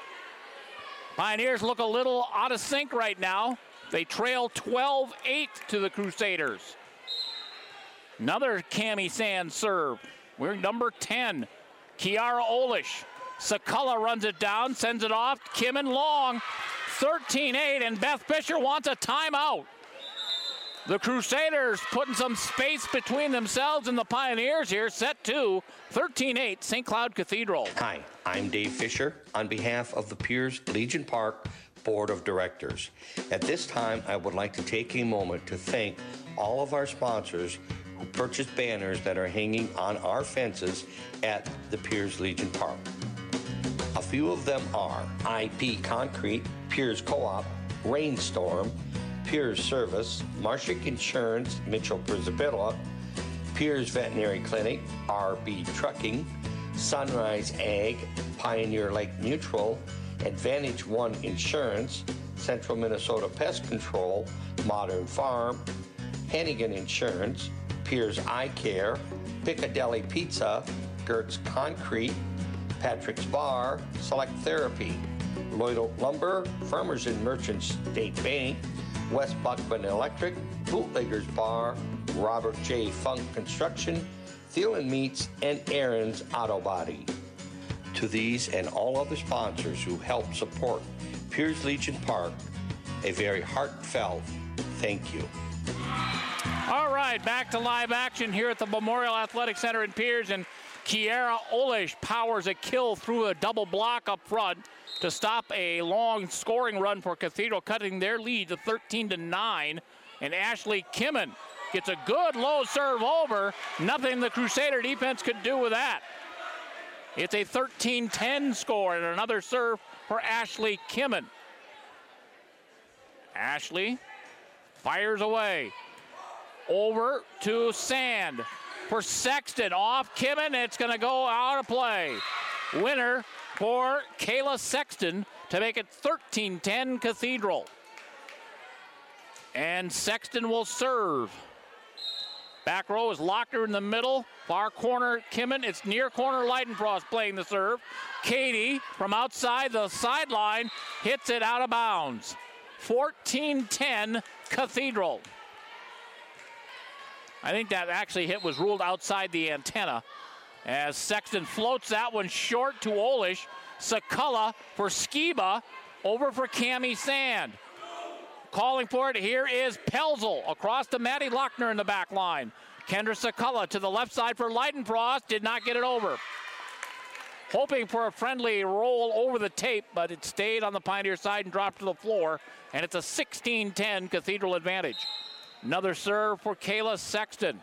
Pioneers look a little out of sync right now. They trail 12-8 to the Crusaders. Another Cammie Sand serve. We're number 10, Chiara Olish. Sakala runs it down, sends it off. Kimmin long, 13-8, and Beth Fisher wants a timeout. The Crusaders putting some space between themselves and the Pioneers here. Set 2, 13-8, St. Cloud Cathedral. Hi, I'm Dave Fisher on behalf of the Piers Legion Park Board of Directors. At this time, I would like to take a moment to thank all of our sponsors who purchased banners that are hanging on our fences at the Piers Legion Park. A few of them are IP Concrete, Piers Co-op, Rainstorm, Piers Service, Marshak Insurance, Mitchell Brisabilla, Piers Veterinary Clinic, RB Trucking, Sunrise Ag, Pioneer Lake Mutual, Advantage One Insurance, Central Minnesota Pest Control, Modern Farm, Hannigan Insurance, Piers Eye Care, Piccadilly Pizza, Gertz Concrete, Patrick's Bar, Select Therapy, Lloyd Oak Lumber, Farmers and Merchants State Bank, West Buckman Electric, Bootleggers Bar, Robert J. Funk Construction, Thielen Meats, and Aaron's Auto Body. To these and all other sponsors who help support Piers Legion Park, a very heartfelt thank you. All right, back to live action here at the Memorial Athletic Center in Piers, and Chiara Olish powers a kill through a double block up front to stop a long scoring run for Cathedral, cutting their lead to 13-9. And Ashley Kimmin gets a good low serve over. Nothing the Crusader defense could do with that. It's a 13-10 score, and another serve for Ashley Kimmin. Ashley fires away. Over to Sand for Sexton. Off Kimmin. It's going to go out of play. Winner for Kayla Sexton to make it 13-10 Cathedral. And Sexton will serve. Back row is Lochner in the middle. Far corner, Kimmin. It's near corner, Leidenfrost playing the serve. Katie from outside the sideline hits it out of bounds. 14-10 Cathedral. I think that actually hit was ruled outside the antenna as Sexton floats that one short to Olish. Sakala for Skiba, over for Cammie Sand. Calling for it here is Pelzel across to Maddie Lochner in the back line. Kendra Sakala to the left side for Leidenfrost, did not get it over. Hoping for a friendly roll over the tape, but it stayed on the Pioneer side and dropped to the floor, and it's a 16-10 Cathedral advantage. Another serve for Kayla Sexton.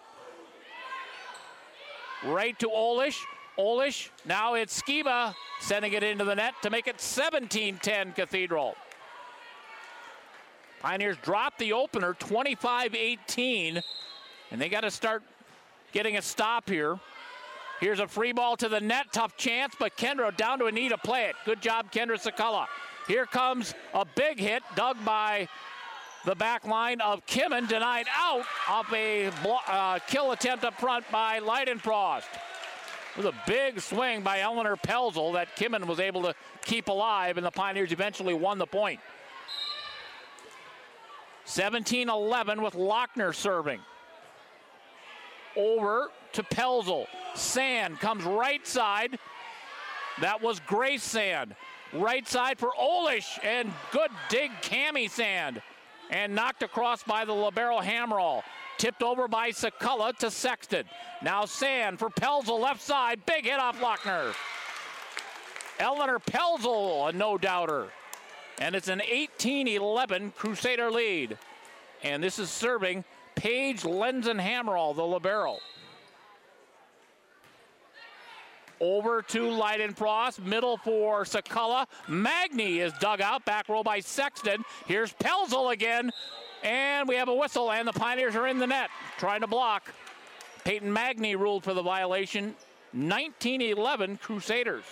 Right to Olish. Olish, now it's Skiba sending it into the net to make it 17-10 Cathedral. Pioneers dropped the opener 25-18, and they got to start getting a stop here. Here's a free ball to the net, tough chance, but Kendra down to a knee to play it. Good job, Kendra Sakala. Here comes a big hit dug by the back line of Kimmin, denied out off a kill attempt up front by Leidenfrost. It was a big swing by Eleanor Pelzel that Kimmin was able to keep alive, and the Pioneers eventually won the point. 17-11 with Lochner serving. Over to Pelzel. Sand comes right side. That was Grace Sand. Right side for Olish, and good dig Cami Sand. And knocked across by the libero Hamrall. Tipped over by Sakala to Sexton. Now Sand for Pelzel, left side. Big hit off Lochner. Eleanor Pelzel, a no-doubter. And it's an 18-11 Crusader lead. And this is serving Paige Lenzen-Hamrall, the libero. Over to Leidenfrost, middle for Sakala. Magny is dug out, back row by Sexton. Here's Pelzel again, and we have a whistle, and the Pioneers are in the net, trying to block. Peyton Magny ruled for the violation. 19-11 Crusaders.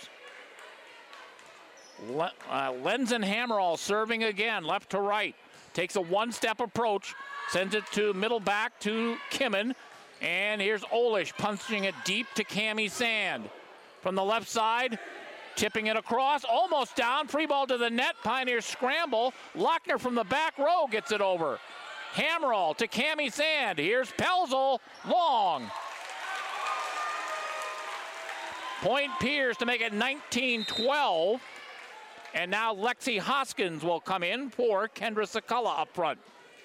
Lenzen-Hamrall serving again, left to right. Takes a one-step approach, sends it to middle back to Kimmin, and here's Olish punching it deep to Cami Sand. From the left side, tipping it across, almost down, free ball to the net, Pioneers scramble. Lochner from the back row gets it over. Hamrall to Cami Sand, here's Pelzel, long. Point Pierce to make it 19-12. And now Lexi Hoskins will come in for Kendra Sakala up front.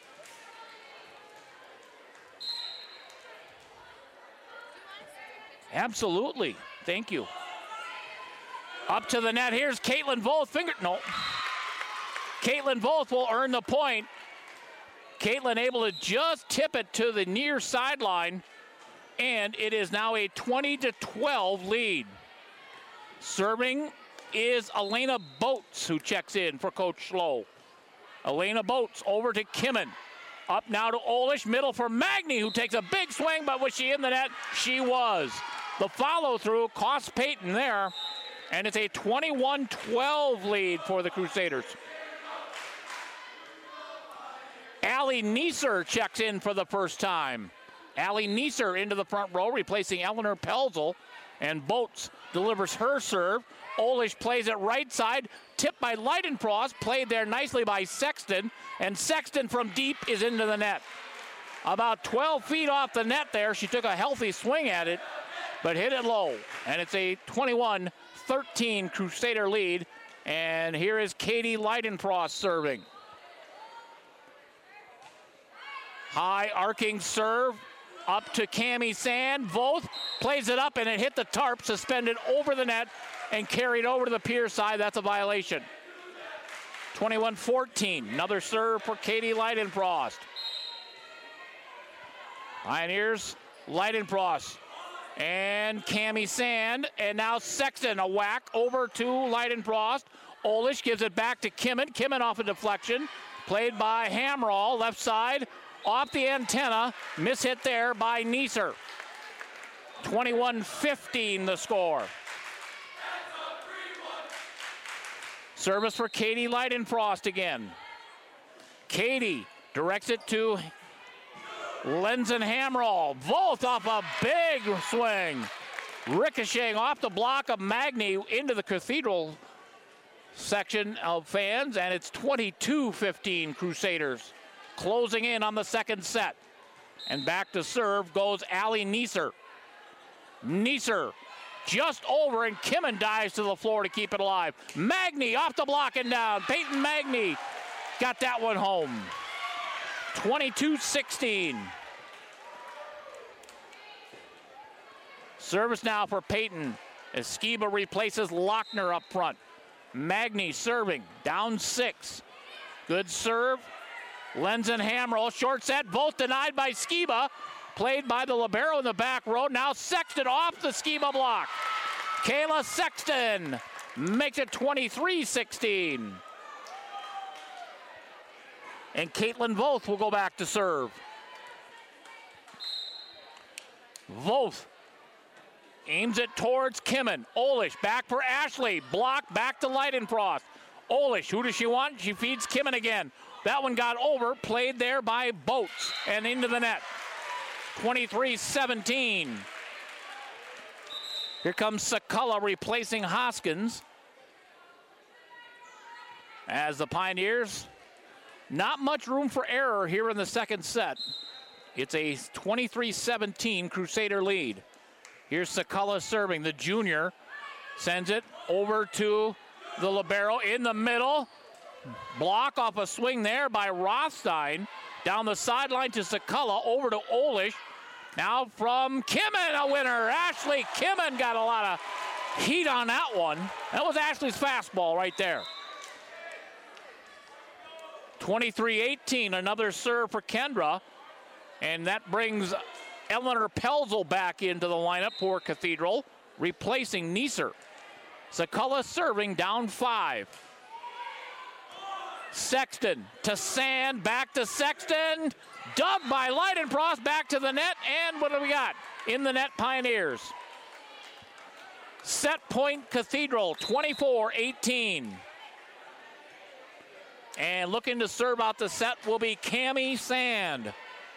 Absolutely. Thank you. Up to the net. Here's Caitlin Voth. Caitlin Voth will earn the point. Caitlin able to just tip it to the near sideline. And it is now a 20-12 lead. Serving is Elena Boats, who checks in for Coach Schlow. Elena Boats over to Kimmin. Up now to Olish, middle for Magny, who takes a big swing, but was she in the net? She was. The follow-through cost Peyton there, and it's a 21-12 lead for the Crusaders. Allie Neeser checks in for the first time. Allie Neeser into the front row, replacing Eleanor Pelzel, and Boats delivers her serve. Olish plays it right side, tipped by Leidenfrost, played there nicely by Sexton, and Sexton from deep is into the net. About 12 feet off the net there. She took a healthy swing at it, but hit it low. And it's a 21-13 Crusader lead. And here is Katie Leidenfrost serving. High arcing serve up to Cami Sand. Voth plays it up, and it hit the tarp, suspended over the net, and carried over to the pier side. That's a violation. 21-14. Another serve for Katie Leidenfrost. Pioneers, Leidenfrost and Cami Sand. And now Sexton, a whack over to Leidenfrost. Olish gives it back to Kimmin. Kimmin off a deflection. Played by Hamrall, left side. Off the antenna. Mishit there by Neeser. 21-15 the score. Service for Katie Leidenfrost again. Katie directs it to Lenzen-Hamrall. Voth off a big swing. Ricocheting off the block of Magny into the Cathedral section of fans, and it's 22-15 Crusaders. Closing in on the second set. And back to serve goes Allie Neeser. Neeser just over, and Kimmin dives to the floor to keep it alive. Magny off the block and down. Peyton Magny got that one home. 22-16. Service now for Peyton as Skiba replaces Lochner up front. Magny serving, down 6. Good serve. Lenzen-Hamrall, short set, both denied by Skiba. Played by the libero in the back row. Now Sexton off the Skiba block. Kayla Sexton makes it 23-16. And Caitlin Voth will go back to serve. Voth aims it towards Kimmin. Olish back for Ashley. Block back to Leidenfrost. Olish, who does she want? She feeds Kimmin again. That one got over, played there by Boats and into the net. 23-17. Here comes Sakala replacing Hoskins. As the Pioneers, not much room for error here in the second set. It's a 23-17 Crusader lead. Here's Sakala serving, the junior. Sends it over to the libero in the middle. Block off a swing there by Rothstein. Down the sideline to Sakala, over to Olish. Now from Kimmin, a winner. Ashley Kimmin got a lot of heat on that one. That was Ashley's fastball right there. 23-18, another serve for Kendra. And that brings Eleanor Pelzel back into the lineup for Cathedral, replacing Neeser. Sakala serving, down 5. Sexton to Sand, back to Sexton. Dug by Leidenfrost, back to the net, and what do we got? In the net, Pioneers. Set point Cathedral, 24-18. And looking to serve out the set will be Cammie Sand.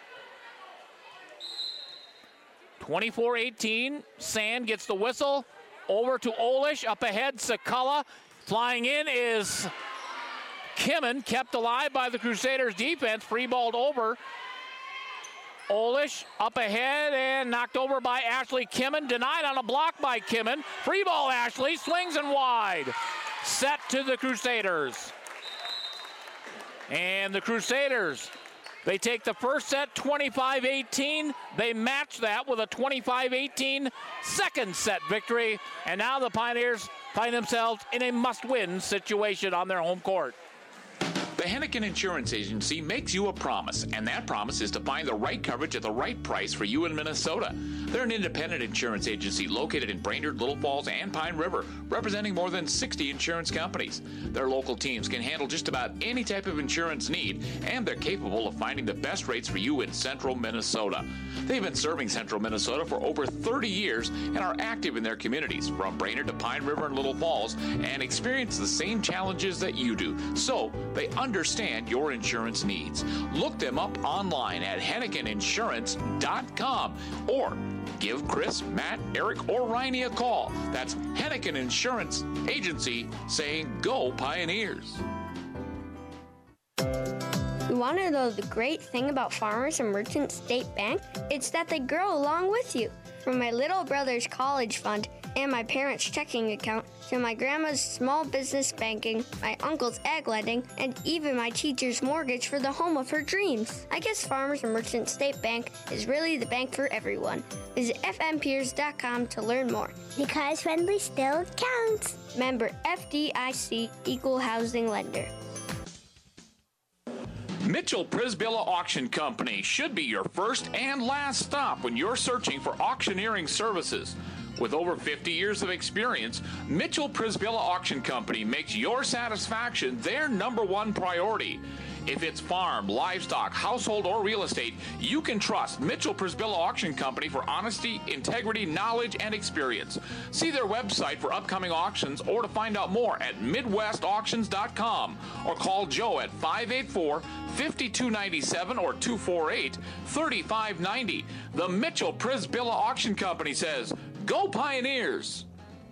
24-18, Sand gets the whistle. Over to Olish, up ahead, Sakala. Flying in is Kimmin, kept alive by the Crusaders defense, free-balled over. Olish up ahead and knocked over by Ashley Kimmin, denied on a block by Kimmin. Free ball Ashley, swings and wide. Set to the Crusaders. And the Crusaders, they take the first set 25-18. They match that with a 25-18 second set victory. And now the Pioneers find themselves in a must-win situation on their home court. The Hennigan Insurance Agency makes you a promise, and that promise is to find the right coverage at the right price for you in Minnesota. They're an independent insurance agency located in Brainerd, Little Falls, and Pine River, representing more than 60 insurance companies. Their local teams can handle just about any type of insurance need, and they're capable of finding the best rates for you in central Minnesota. They've been serving central Minnesota for over 30 years and are active in their communities, from Brainerd to Pine River and Little Falls, and experience the same challenges that you do. So they understand your insurance needs. Look them up online at HenniganInsurance.com or give Chris, Matt, Eric, or Riney a call. That's Hennigan Insurance Agency, saying go Pioneers. You want to know the great thing about Farmers and Merchant State Bank? It's that they grow along with you. From my little brother's college fund and my parents' checking account to my grandma's small business banking, my uncle's ag lending, and even my teacher's mortgage for the home of her dreams. I guess Farmers and Merchant State Bank is really the bank for everyone. Visit fmpeers.com to learn more. Because friendly still counts. Member FDIC, Equal Housing Lender. Mitchell Prisbilla Auction Company should be your first and last stop when you're searching for auctioneering services. With over 50 years of experience, Mitchell Prisbilla Auction Company makes your satisfaction their #1 priority. If it's farm, livestock, household, or real estate, you can trust Mitchell Prisbilla Auction Company for honesty, integrity, knowledge, and experience. See their website for upcoming auctions or to find out more at MidwestAuctions.com or call Joe at 584-5297 or 248-3590. The Mitchell Prisbilla Auction Company says, go Pioneers!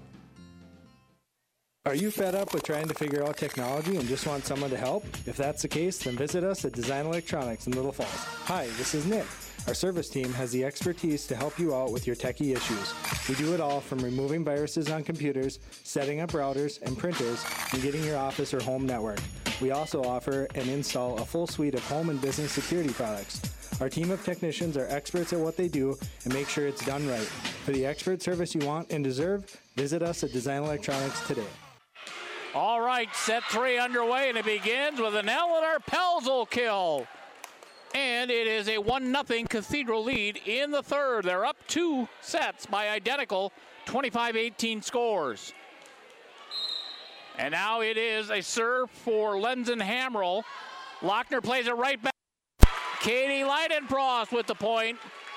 Are you fed up with trying to figure out technology and just want someone to help? If that's the case, then visit us at Design Electronics in Little Falls. Hi, this is Nick. Our service team has the expertise to help you out with your techie issues. We do it all from removing viruses on computers, setting up routers and printers, and getting your office or home networked. We also offer and install a full suite of home and business security products. Our team of technicians are experts at what they do and make sure it's done right. For the expert service you want and deserve, visit us at Design Electronics today. All right, set 3 underway, and it begins with an Eleanor Pelzel kill. And it is a 1-0 Cathedral lead in the third. They're up 2 sets by identical 25-18 scores. And now it is a serve for Lenzen Hamrell. Lochner plays it right back. Katie Leidenfrost with the point.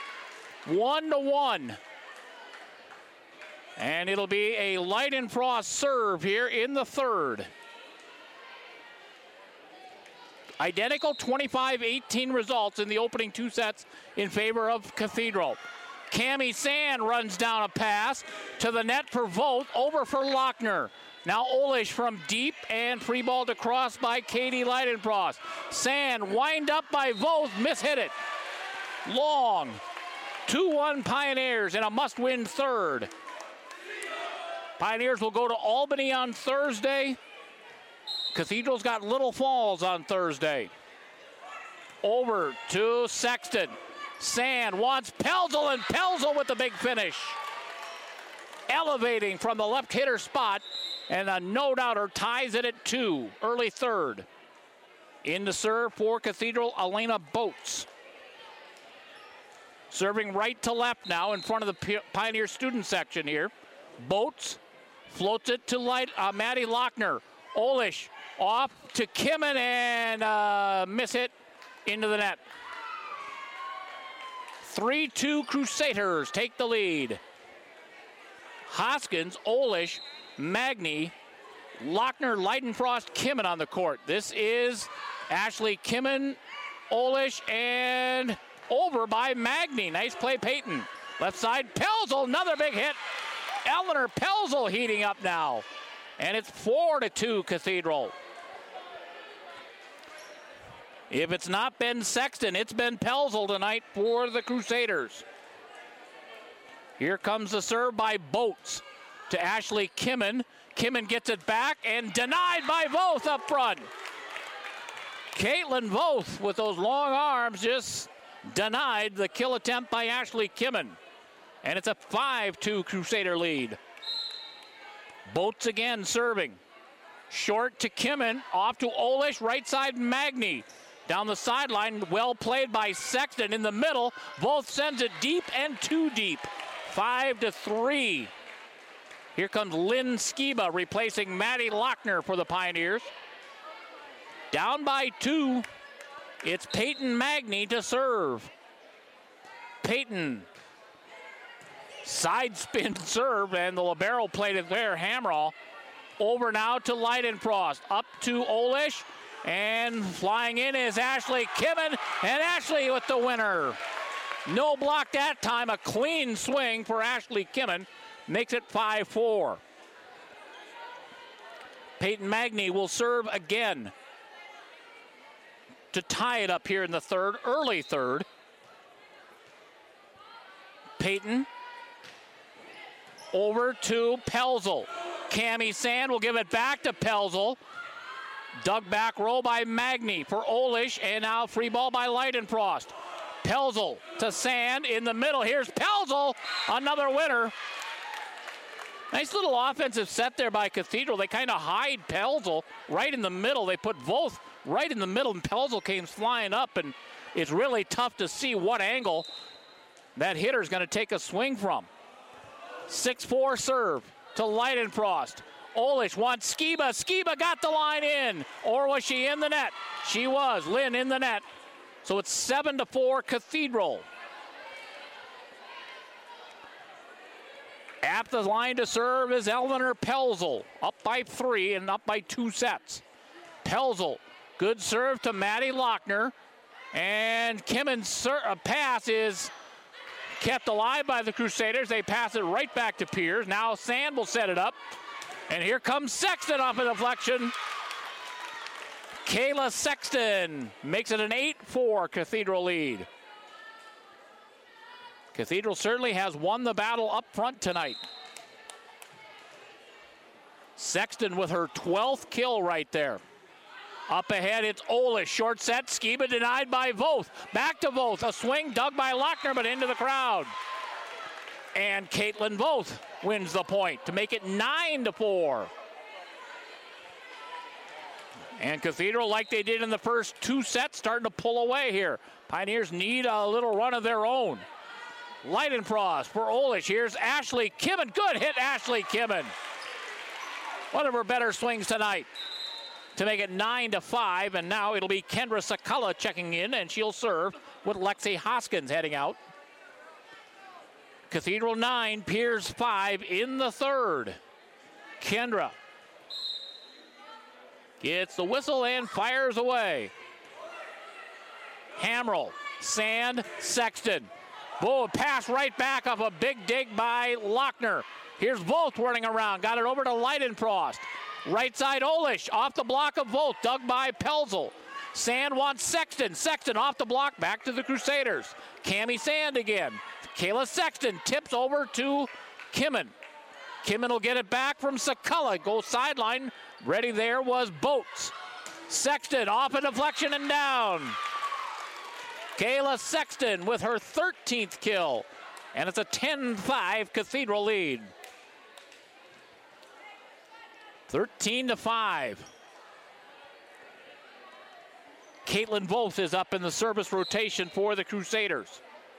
1-1. And it'll be a Leidenfrost serve here in the third. Identical 25-18 results in the opening 2 sets in favor of Cathedral. Cammie Sand runs down a pass to the net for Voth, over for Lochner. Now Olish from deep and free balled across by Katie Leidenfrost. Sand wind up by Voth, mishit it. Long. 2-1 Pioneers in a must-win third. Pioneers will go to Albany on Thursday. Cathedral's got Little Falls on Thursday. Over to Sexton. Sand wants Pelzel, and Pelzel with the big finish. Elevating from the left hitter spot, and a no-doubter ties it at 2, early third. In the serve for Cathedral, Elena Boats. Serving right to left now in front of the Pioneer student section here. Boats floats it to Maddie Lochner. Olish off to Kimmin, and miss hit into the net. 3-2 Crusaders take the lead. Hoskins, Olish, Magny, Lochner, Leidenfrost, Kimmin on the court. This is Ashley Kimmin, Olish, and over by Magny. Nice play, Peyton. Left side, Pelzel, another big hit. Eleanor Pelzel heating up now. And it's 4-2 Cathedral. If it's not been Sexton, it's been Pelzel tonight for the Crusaders. Here comes the serve by Boats to Ashley Kimmin. Kimmin gets it back and denied by Voth up front. Caitlin Voth with those long arms just denied the kill attempt by Ashley Kimmin. And it's a 5-2 Crusader lead. Boats again serving. Short to Kimmin, off to Olish, right side Magny. Down the sideline, well played by Sexton in the middle. Voth sends it deep and too deep. 5-3. Here comes Lynn Skiba replacing Maddie Lochner for the Pioneers. Down by 2. It's Peyton Magny to serve. Peyton. Side spin serve, and the libero played it there. Hamrall. Over now to Leidenfrost. Up to Olish. And flying in is Ashley Kimmin. And Ashley with the winner. No block that time. A clean swing for Ashley Kimmin. Makes it 5-4. Peyton Magny will serve again to tie it up here in the third, early third. Peyton over to Pelzel. Cami Sand will give it back to Pelzel. Dug back row by Magny for Olish, and now free ball by Leidenfrost. Pelzel to Sand in the middle. Here's Pelzel, another winner. Nice little offensive set there by Cathedral. They kind of hide Pelzel right in the middle. They put Voth right in the middle, and Pelzel came flying up, and it's really tough to see what angle that hitter's going to take a swing from. 6-4 serve to Leidenfrost. Olish wants Skiba. Skiba got the line in. Or was she in the net? She was. Lynn in the net. So it's 7-4 Cathedral. At the line to serve is Eleanor Pelzel. Up by 3 and up by 2 sets. Pelzel. Good serve to Maddie Lochner. And Kimmin's pass is kept alive by the Crusaders. They pass it right back to Piers. Now Sand will set it up. And here comes Sexton off a deflection. Kayla Sexton makes it an 8-4 Cathedral lead. Cathedral certainly has won the battle up front tonight. Sexton with her 12th kill right there. Up ahead, it's Olish. Short set, Skiba denied by Voth. Back to Voth. A swing dug by Lochner, but into the crowd. And Caitlin Voth wins the point to make it 9-4. And Cathedral, like they did in the first 2 sets, starting to pull away here. Pioneers need a little run of their own. Leidenfrost for Olish. Here's Ashley Kimmin. Good hit, Ashley Kimmin. One of her better swings tonight to make it 9-5. And now it'll be Kendra Sakala checking in, and she'll serve with Lexi Hoskins heading out. Cathedral 9, Piers 5 in the third. Kendra gets the whistle and fires away. Hamrell, Sand, Sexton. Boom, pass right back off a big dig by Lochner. Here's Voth running around. Got it over to Leidenfrost. Right side Olish off the block of Voth. Dug by Pelzel. Sand wants Sexton. Sexton off the block. Back to the Crusaders. Cami Sand again. Kayla Sexton tips over to Kimmin. Kimmin will get it back from Sakala. Goes sideline. Ready there was Boats. Sexton off a deflection and down. Kayla Sexton with her 13th kill. And it's a 10-5 Cathedral lead. 13-5. Caitlin Volz is up in the service rotation for the Crusaders.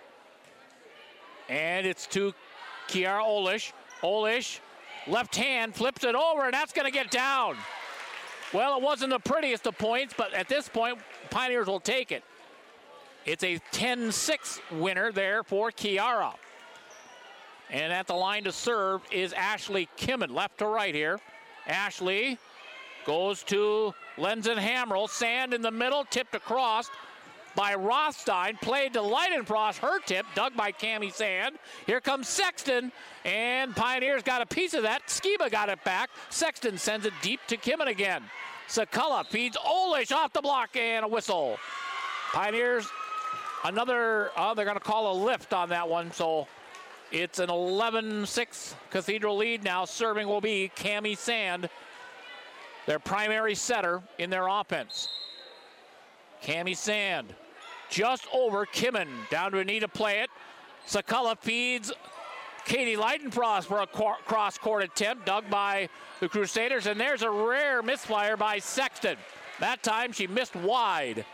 And it's to Kiara Olish. Olish, left hand, flips it over, and that's going to get down. Well, it wasn't the prettiest of points, but at this point, Pioneers will take it. It's a 10-6 winner there for Kiara. And at the line to serve is Ashley Kimmin, left to right here. Ashley goes to Lenzen Hamrell. Sand in the middle, tipped across by Rothstein. Played to Leidenfrost. Her tip, dug by Cammie Sand. Here comes Sexton, and Pioneers got a piece of that. Skiba got it back. Sexton sends it deep to Kimmin again. Sakala feeds Olish off the block, and a whistle. Pioneers, another, they're going to call a lift on that one, so it's an 11-6 Cathedral lead now. Serving will be Cammie Sand, their primary setter in their offense. Cammie Sand just over Kimmin. Down to Anita play it. Sakala feeds Katie Leidenfrost for a cross-court attempt, dug by the Crusaders, and there's a rare misfire by Sexton. That time she missed wide.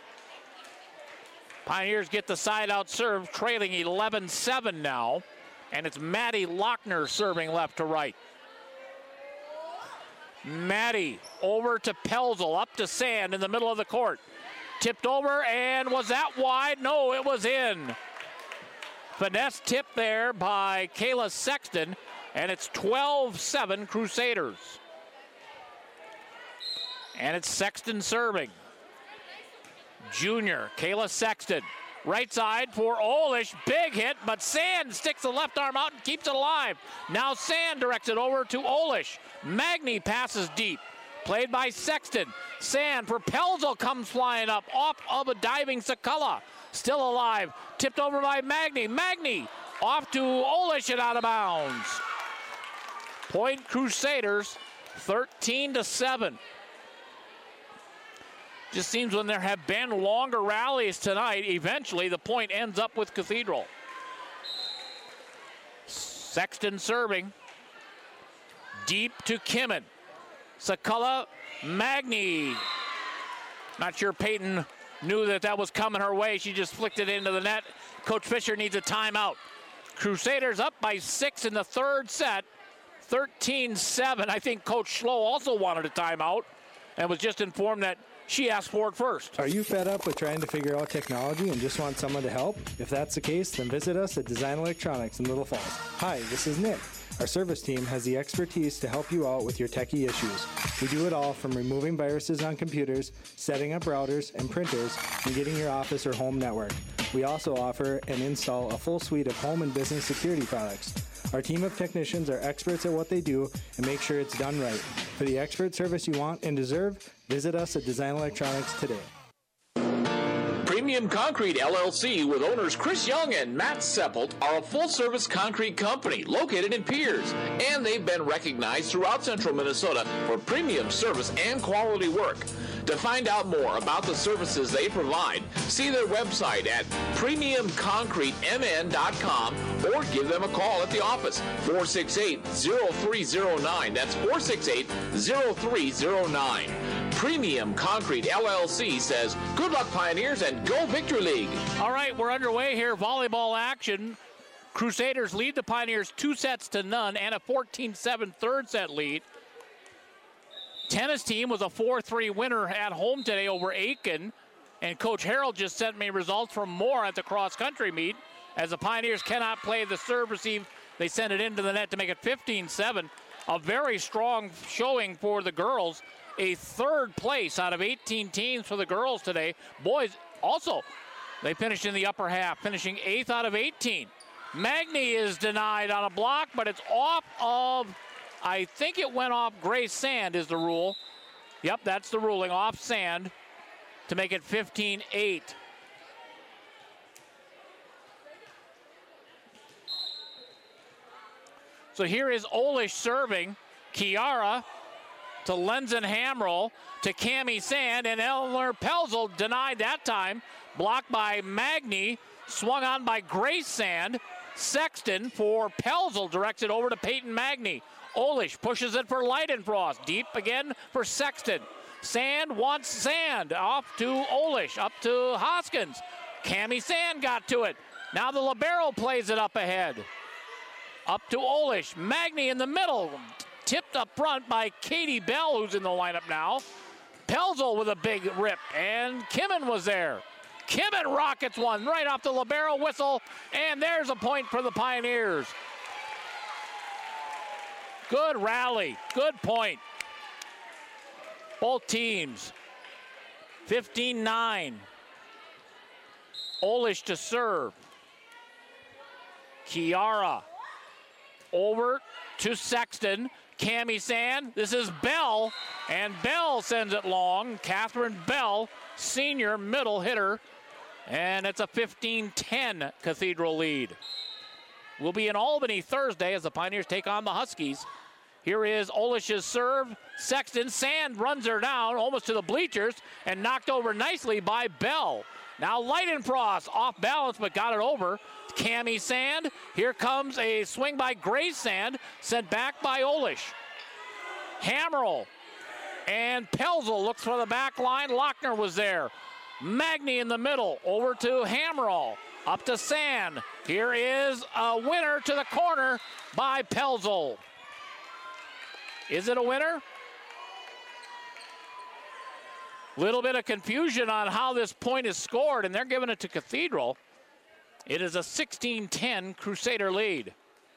Pioneers get the side-out serve, trailing 11-7 now, and it's Maddie Lochner serving left to right. Maddie over to Pelzel, up to Sand in the middle of the court. Tipped over, and was that wide? No, it was in. Finesse tip there by Kayla Sexton, and it's 12-7 Crusaders. And it's Sexton serving. Junior, Kayla Sexton. Right side for Olish, big hit, but Sand sticks the left arm out and keeps it alive. Now Sand directs it over to Olish. Magny passes deep. Played by Sexton. Sand for Pelzel comes flying up off of a diving Sakala. Still alive. Tipped over by Magny. Magny off to Olish and out of bounds. Point Crusaders 13-7. Just seems when there have been longer rallies tonight, eventually the point ends up with Cathedral. Sexton serving. Deep to Kimmin. Sakala, Magny. Not sure Peyton knew that was coming her way. She just flicked it into the net. Coach Fisher needs a timeout. Crusaders up by 6 in the third set. 13-7. I think Coach Schlow also wanted a timeout and was just informed that she asked for it first. Are you fed up with trying to figure out technology and just want someone to help? If that's the case, then visit us at Design Electronics in Little Falls. Hi, this is Nick. Our service team has the expertise to help you out with your techie issues. We do it all from removing viruses on computers, setting up routers and printers, and getting your office or home networked. We also offer and install a full suite of home and business security products. Our team of technicians are experts at what they do and make sure it's done right. For the expert service you want and deserve, visit us at Design Electronics today. Premium Concrete LLC with owners Chris Young and Matt Seppelt are a full-service concrete company located in Piers, and they've been recognized throughout central Minnesota for premium service and quality work. To find out more about the services they provide, see their website at premiumconcretemn.com or give them a call at the office, 468-0309. That's 468-0309. Premium Concrete LLC says, good luck, Pioneers, and go Victory League. All right, we're underway here. Volleyball action. Crusaders lead the Pioneers 2-0 and a 14-7 third set lead. Tennis team was a 4-3 winner at home today over Aiken. And Coach Harold just sent me results from Moore at the cross-country meet. As the Pioneers cannot play the serve receive, they send it into the net to make it 15-7. A very strong showing for the girls. A third place out of 18 teams for the girls today. Boys also, they finished in the upper half, finishing 8th out of 18. Magny is denied on a block, but it's off of, I think it went off Grace Sand is the rule. Yep, that's the ruling, off Sand to make it 15-8. So here is Olish serving. Kiara to Lenzen Hamrell to Cami Sand, and Eleanor Pelzel denied that time. Blocked by Magny, swung on by Grace Sand. Sexton for Pelzel, directs it over to Peyton Magny. Olish pushes it for Leidenfrost. Deep again for Sexton. Sand wants Sand. Off to Olish, up to Hoskins. Cami Sand got to it. Now the libero plays it up ahead. Up to Olish. Magny in the middle. Tipped up front by Katie Bell, who's in the lineup now. Pelzel with a big rip, and Kimmin was there. Kimmin rockets one right off the libero whistle, and there's a point for the Pioneers. Good rally, good point. Both teams, 15-9. Olish to serve. Kiara over to Sexton. Cami Sand, this is Bell, and Bell sends it long. Catherine Bell, senior middle hitter, and it's a 15-10 Cathedral lead. We'll be in Albany Thursday as the Pioneers take on the Huskies. Here is Olish's serve. Sexton, Sand runs her down almost to the bleachers and knocked over nicely by Bell. Now Leidenfrost off balance but got it over. Cami Sand. Here comes a swing by Grace Sand, sent back by Olish. Hamrell and Pelzel looks for the back line. Lochner was there. Magny in the middle, over to Hamrell, up to Sand. Here is a winner to the corner by Pelzel. Is it a winner? Little bit of confusion on how this point is scored, and they're giving it to Cathedral. It is a 16-10 Crusader lead.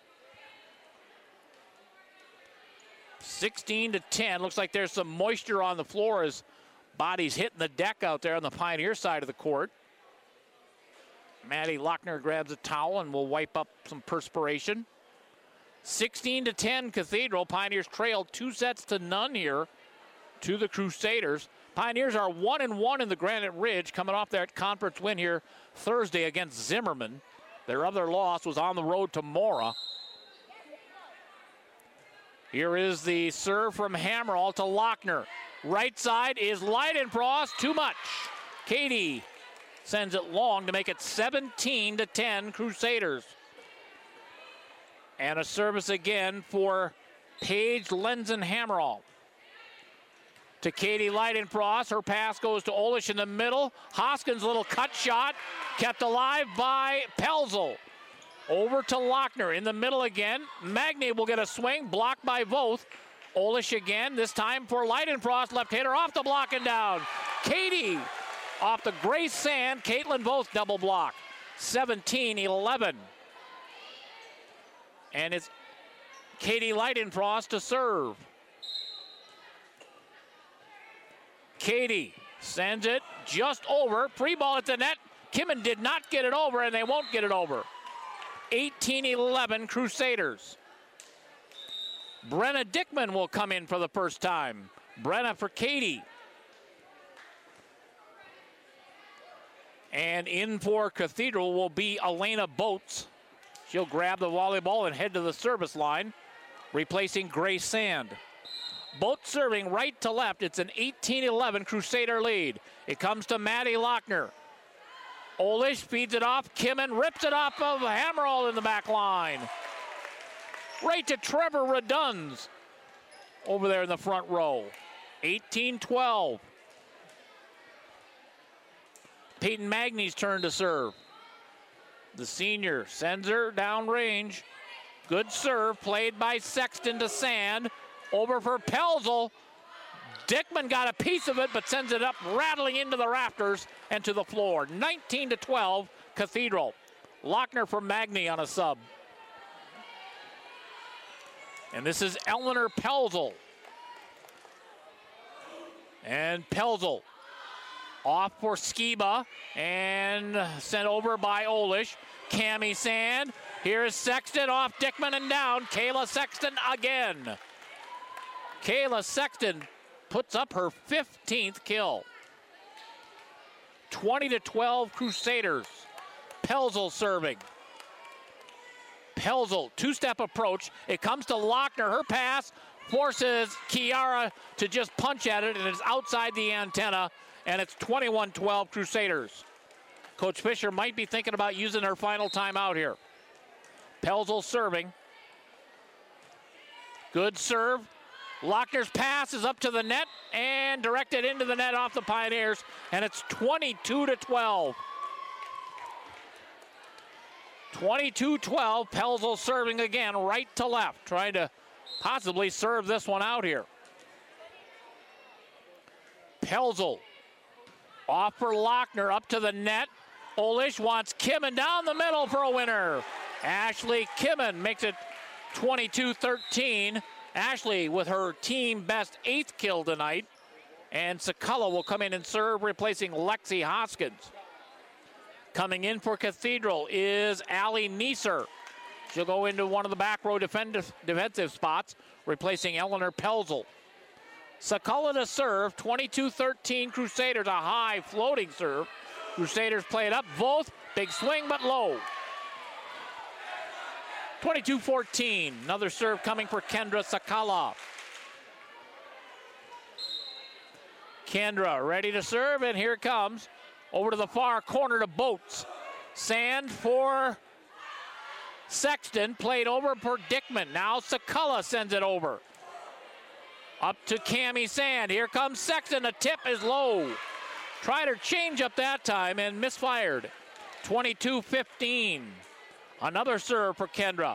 16-10. Looks like there's some moisture on the floor as bodies hitting the deck out there on the Pioneer side of the court. Maddie Lochner grabs a towel and will wipe up some perspiration. 16-10 Cathedral. Pioneers trailed 2-0 here to the Crusaders. Pioneers are 1-1 in the Granite Ridge, coming off their conference win here Thursday against Zimmerman. Their other loss was on the road to Mora. Here is the serve from Hamrell to Lochner. Right side is Leidenfrost, too much. Katie sends it long to make it 17-10 Crusaders. And a service again for Paige Lenzen Hamrell. To Katie Leidenfrost. Her pass goes to Olish in the middle. Hoskins' little cut shot kept alive by Pelzel. Over to Lochner in the middle again. Magny will get a swing, blocked by Voth. Olish again, this time for Leidenfrost. Left hitter off the block and down. Katie off the Grace Sand. Caitlin Voth double block. 17-11. And it's Katie Leidenfrost to serve. Katie sends it just over. Free ball at the net. Kimmin did not get it over, and they won't get it over. 18-11 Crusaders. Brenna Dickman will come in for the first time. Brenna for Katie. And in for Cathedral will be Elena Boats. She'll grab the volleyball and head to the service line, replacing Grace Sand. Both serving right to left. It's an 18-11 Crusader lead. It comes to Maddie Lochner. Olish feeds it off. Kimmin rips it off of Hamrell in the back line. Right to Trevor Reduns over there in the front row. 18-12. Peyton Magny's turn to serve. The senior sends her down range. Good serve played by Sexton to Sand. Over for Pelzel. Dickman got a piece of it, but sends it up, rattling into the rafters and to the floor. 19-12, Cathedral. Lochner for Magny on a sub. And this is Eleanor Pelzel. And Pelzel off for Skiba and sent over by Olish. Cami Sand. Here's Sexton off Dickman and down. Kayla Sexton again. Kayla Sexton puts up her 15th kill. 20-12 Crusaders. Pelzel serving. Pelzel, two-step approach. It comes to Lochner. Her pass forces Kiara to just punch at it, and it's outside the antenna, and it's 21-12 Crusaders. Coach Fisher might be thinking about using her final timeout here. Pelzel serving. Good serve. Lochner's pass is up to the net and directed into the net off the Pioneers, and it's 22-12. 22-12, Pelzel serving again, right to left, trying to possibly serve this one out here. Pelzel off for Lochner, up to the net. Olish wants Kimmen down the middle for a winner. Ashley Kimmen makes it 22-13. Ashley with her team best 8th kill tonight. And Sakala will come in and serve, replacing Lexi Hoskins. Coming in for Cathedral is Allie Neeser. She'll go into one of the back row defensive spots, replacing Eleanor Pelzel. Sakala to serve, 22-13 Crusaders, a high floating serve. Crusaders play it up, both, big swing but low. 22-14, another serve coming for Kendra Sakala. Kendra ready to serve, and here it comes. Over to the far corner to Boats. Sand for Sexton, played over for Dickman. Now Sakala sends it over. Up to Cammie Sand. Here comes Sexton. The tip is low. Tried her change up that time and misfired. 22-15. Another serve for Kendra.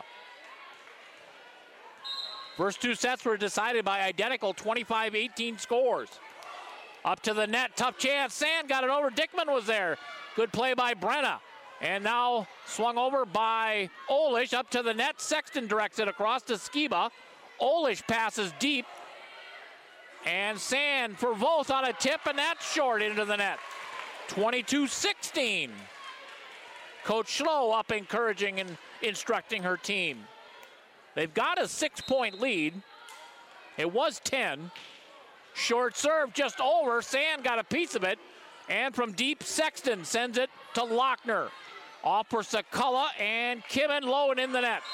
First two sets were decided by identical 25-18 scores. Up to the net, tough chance. Sand got it over. Dickman was there. Good play by Brenna. And now swung over by Olish up to the net. Sexton directs it across to Skiba. Olish passes deep. And Sand for Voth on a tip, and that's short into the net. 22-16. Coach Schlow up encouraging and instructing her team. They've got a 6-point lead. It was 10. Short serve just over. Sand got a piece of it. And from deep, Sexton sends it to Lochner. Off for Sakala, and Kimmen low and in the net.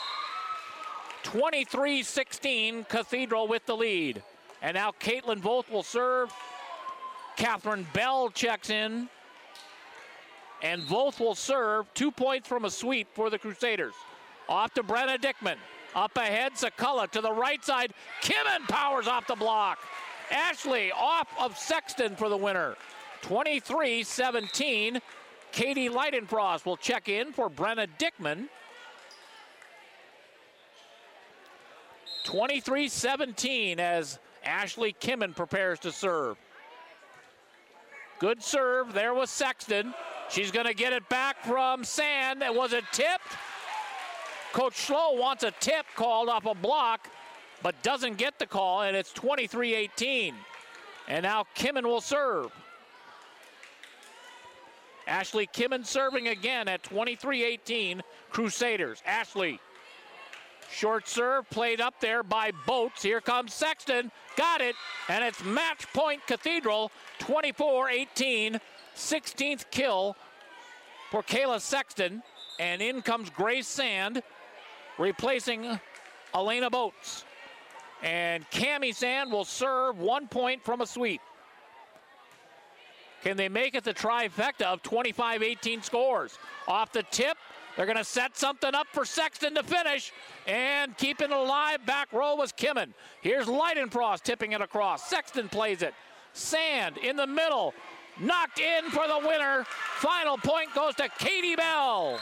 23-16, Cathedral with the lead. And now Caitlin Voth will serve. Catherine Bell checks in. And Voth will serve. 2 points from a sweep for the Crusaders. Off to Brenna Dickman. Up ahead, Sakala to the right side. Kimmen powers off the block. Ashley off of Sexton for the winner. 23-17. Katie Leidenfrost will check in for Brenna Dickman. 23-17 as Ashley Kimmen prepares to serve. Good serve. There was Sexton. She's going to get it back from Sand. Was it tipped? Coach Schlow wants a tip called off a block, but doesn't get the call, and it's 23-18. And now Kimmen will serve. Ashley Kimmen serving again at 23-18, Crusaders. Ashley, short serve played up there by Boats. Here comes Sexton, got it, and it's match point Cathedral, 24-18, 16th kill for Kayla Sexton, and in comes Grace Sand, replacing Elena Boats. And Cammie Sand will serve 1 point from a sweep. Can they make it the trifecta of 25-18 scores? Off the tip, they're going to set something up for Sexton to finish. And keeping it alive, back row was Kimmen. Here's Leidenfrost tipping it across. Sexton plays it. Sand in the middle. Knocked in for the winner. Final point goes to Katie Bell.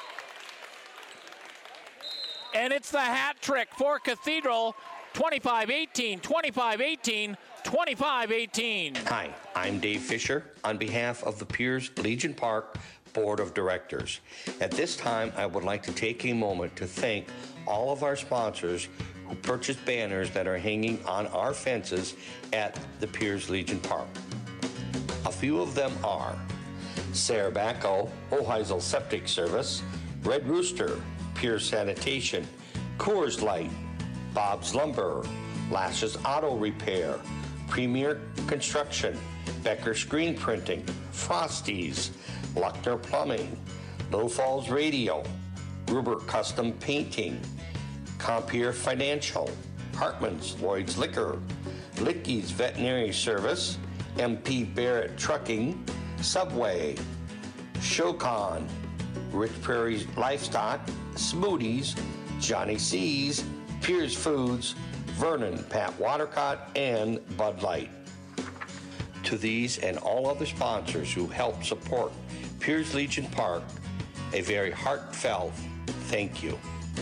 And it's the hat trick for Cathedral. 25-18, 25-18, 25-18. Hi, I'm Dave Fisher on behalf of the Piers Legion Park Board of Directors. At this time, I would like to take a moment to thank all of our sponsors who purchased banners that are hanging on our fences at the Piers Legion Park. A few of them are Sarah Bacco, Hoheisel Septic Service, Red Rooster, Piers Sanitation, Coors Light, Bob's Lumber, Lashes Auto Repair, Premier Construction, Becker Screen Printing, Frosties, Luckner Plumbing, Little Falls Radio, Gruber Custom Painting, Compeer Financial, Hartman's Lloyd's Liquor, Licky's Veterinary Service, MP Barrett Trucking, Subway, Showcon, Rich Prairie's Livestock, Smoothies, Johnny C's, Piers Foods, Vernon, Pat Watercott, and Bud Light. To these and all other sponsors who help support Piers Legion Park, a very heartfelt thank you.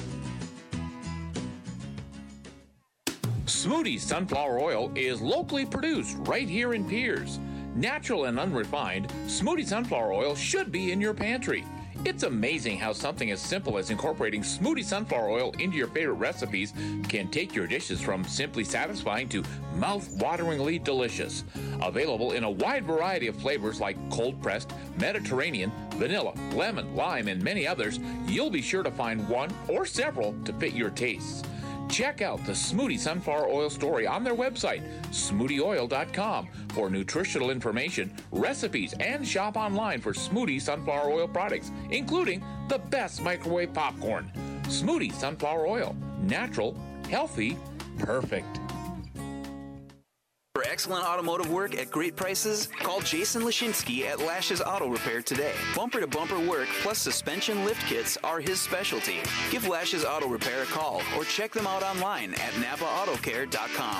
Smoothie Sunflower Oil is locally produced right here in Piers. Natural and unrefined, Smoothie Sunflower Oil should be in your pantry. It's amazing how something as simple as incorporating Smoothie Sunflower Oil into your favorite recipes can take your dishes from simply satisfying to mouth-wateringly delicious. Available in a wide variety of flavors like cold-pressed, Mediterranean, vanilla, lemon, lime, and many others, you'll be sure to find one or several to fit your tastes. Check out the Smoothie Sunflower Oil story on their website, smoothieoil.com, for nutritional information, recipes, and shop online for Smoothie Sunflower Oil products, including the best microwave popcorn. Smoothie Sunflower Oil. Natural, healthy, perfect. For excellent automotive work at great prices, call Jason Lashinsky at Lashes Auto Repair today. Bumper-to-bumper work plus suspension lift kits are his specialty. Give Lashes Auto Repair a call or check them out online at NapaAutoCare.com.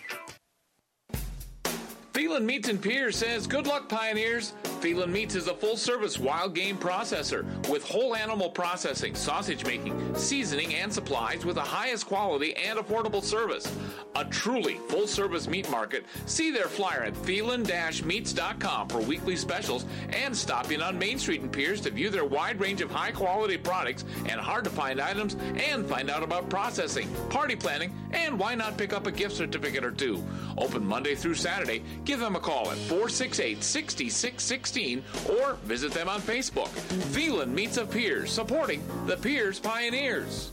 Phelan Meats in Piers says, good luck, Pioneers. Phelan Meats is a full-service wild game processor with whole animal processing, sausage making, seasoning, and supplies with the highest quality and affordable service. A truly full-service meat market. See their flyer at phelan-meats.com for weekly specials and stop in on Main Street in Piers to view their wide range of high-quality products and hard-to-find items and find out about processing, party planning, and why not pick up a gift certificate or two. Open Monday through Saturday. Give them a call at 468-6616 or visit them on Facebook. Phelan Meats of Piers, supporting the Piers Pioneers.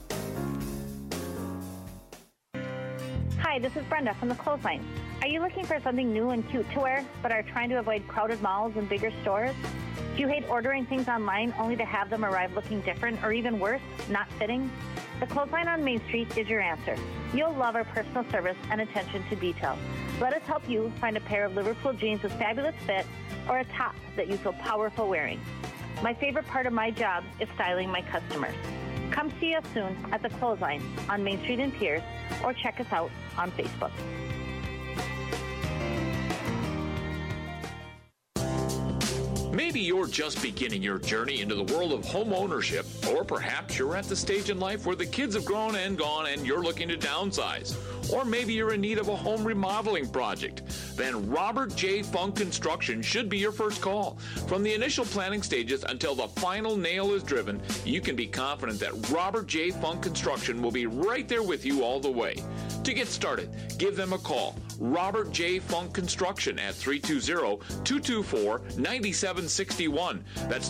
Hi, this is Brenda from the Clothesline. Are you looking for something new and cute to wear, but are trying to avoid crowded malls and bigger stores? Do you hate ordering things online only to have them arrive looking different, or even worse, not fitting? The Clothesline on Main Street is your answer. You'll love our personal service and attention to detail. Let us help you find a pair of Liverpool jeans with fabulous fit or a top that you feel powerful wearing. My favorite part of my job is styling my customers. Come see us soon at the Clothesline on Main Street in Piers or check us out on Facebook. Maybe you're just beginning your journey into the world of home ownership, or perhaps you're at the stage in life where the kids have grown and gone and you're looking to downsize. Or maybe you're in need of a home remodeling project. Then Robert J. Funk Construction should be your first call. From the initial planning stages until the final nail is driven, you can be confident that Robert J. Funk Construction will be right there with you all the way. To get started, give them a call. Robert J. Funk Construction at 320-224-9761. That's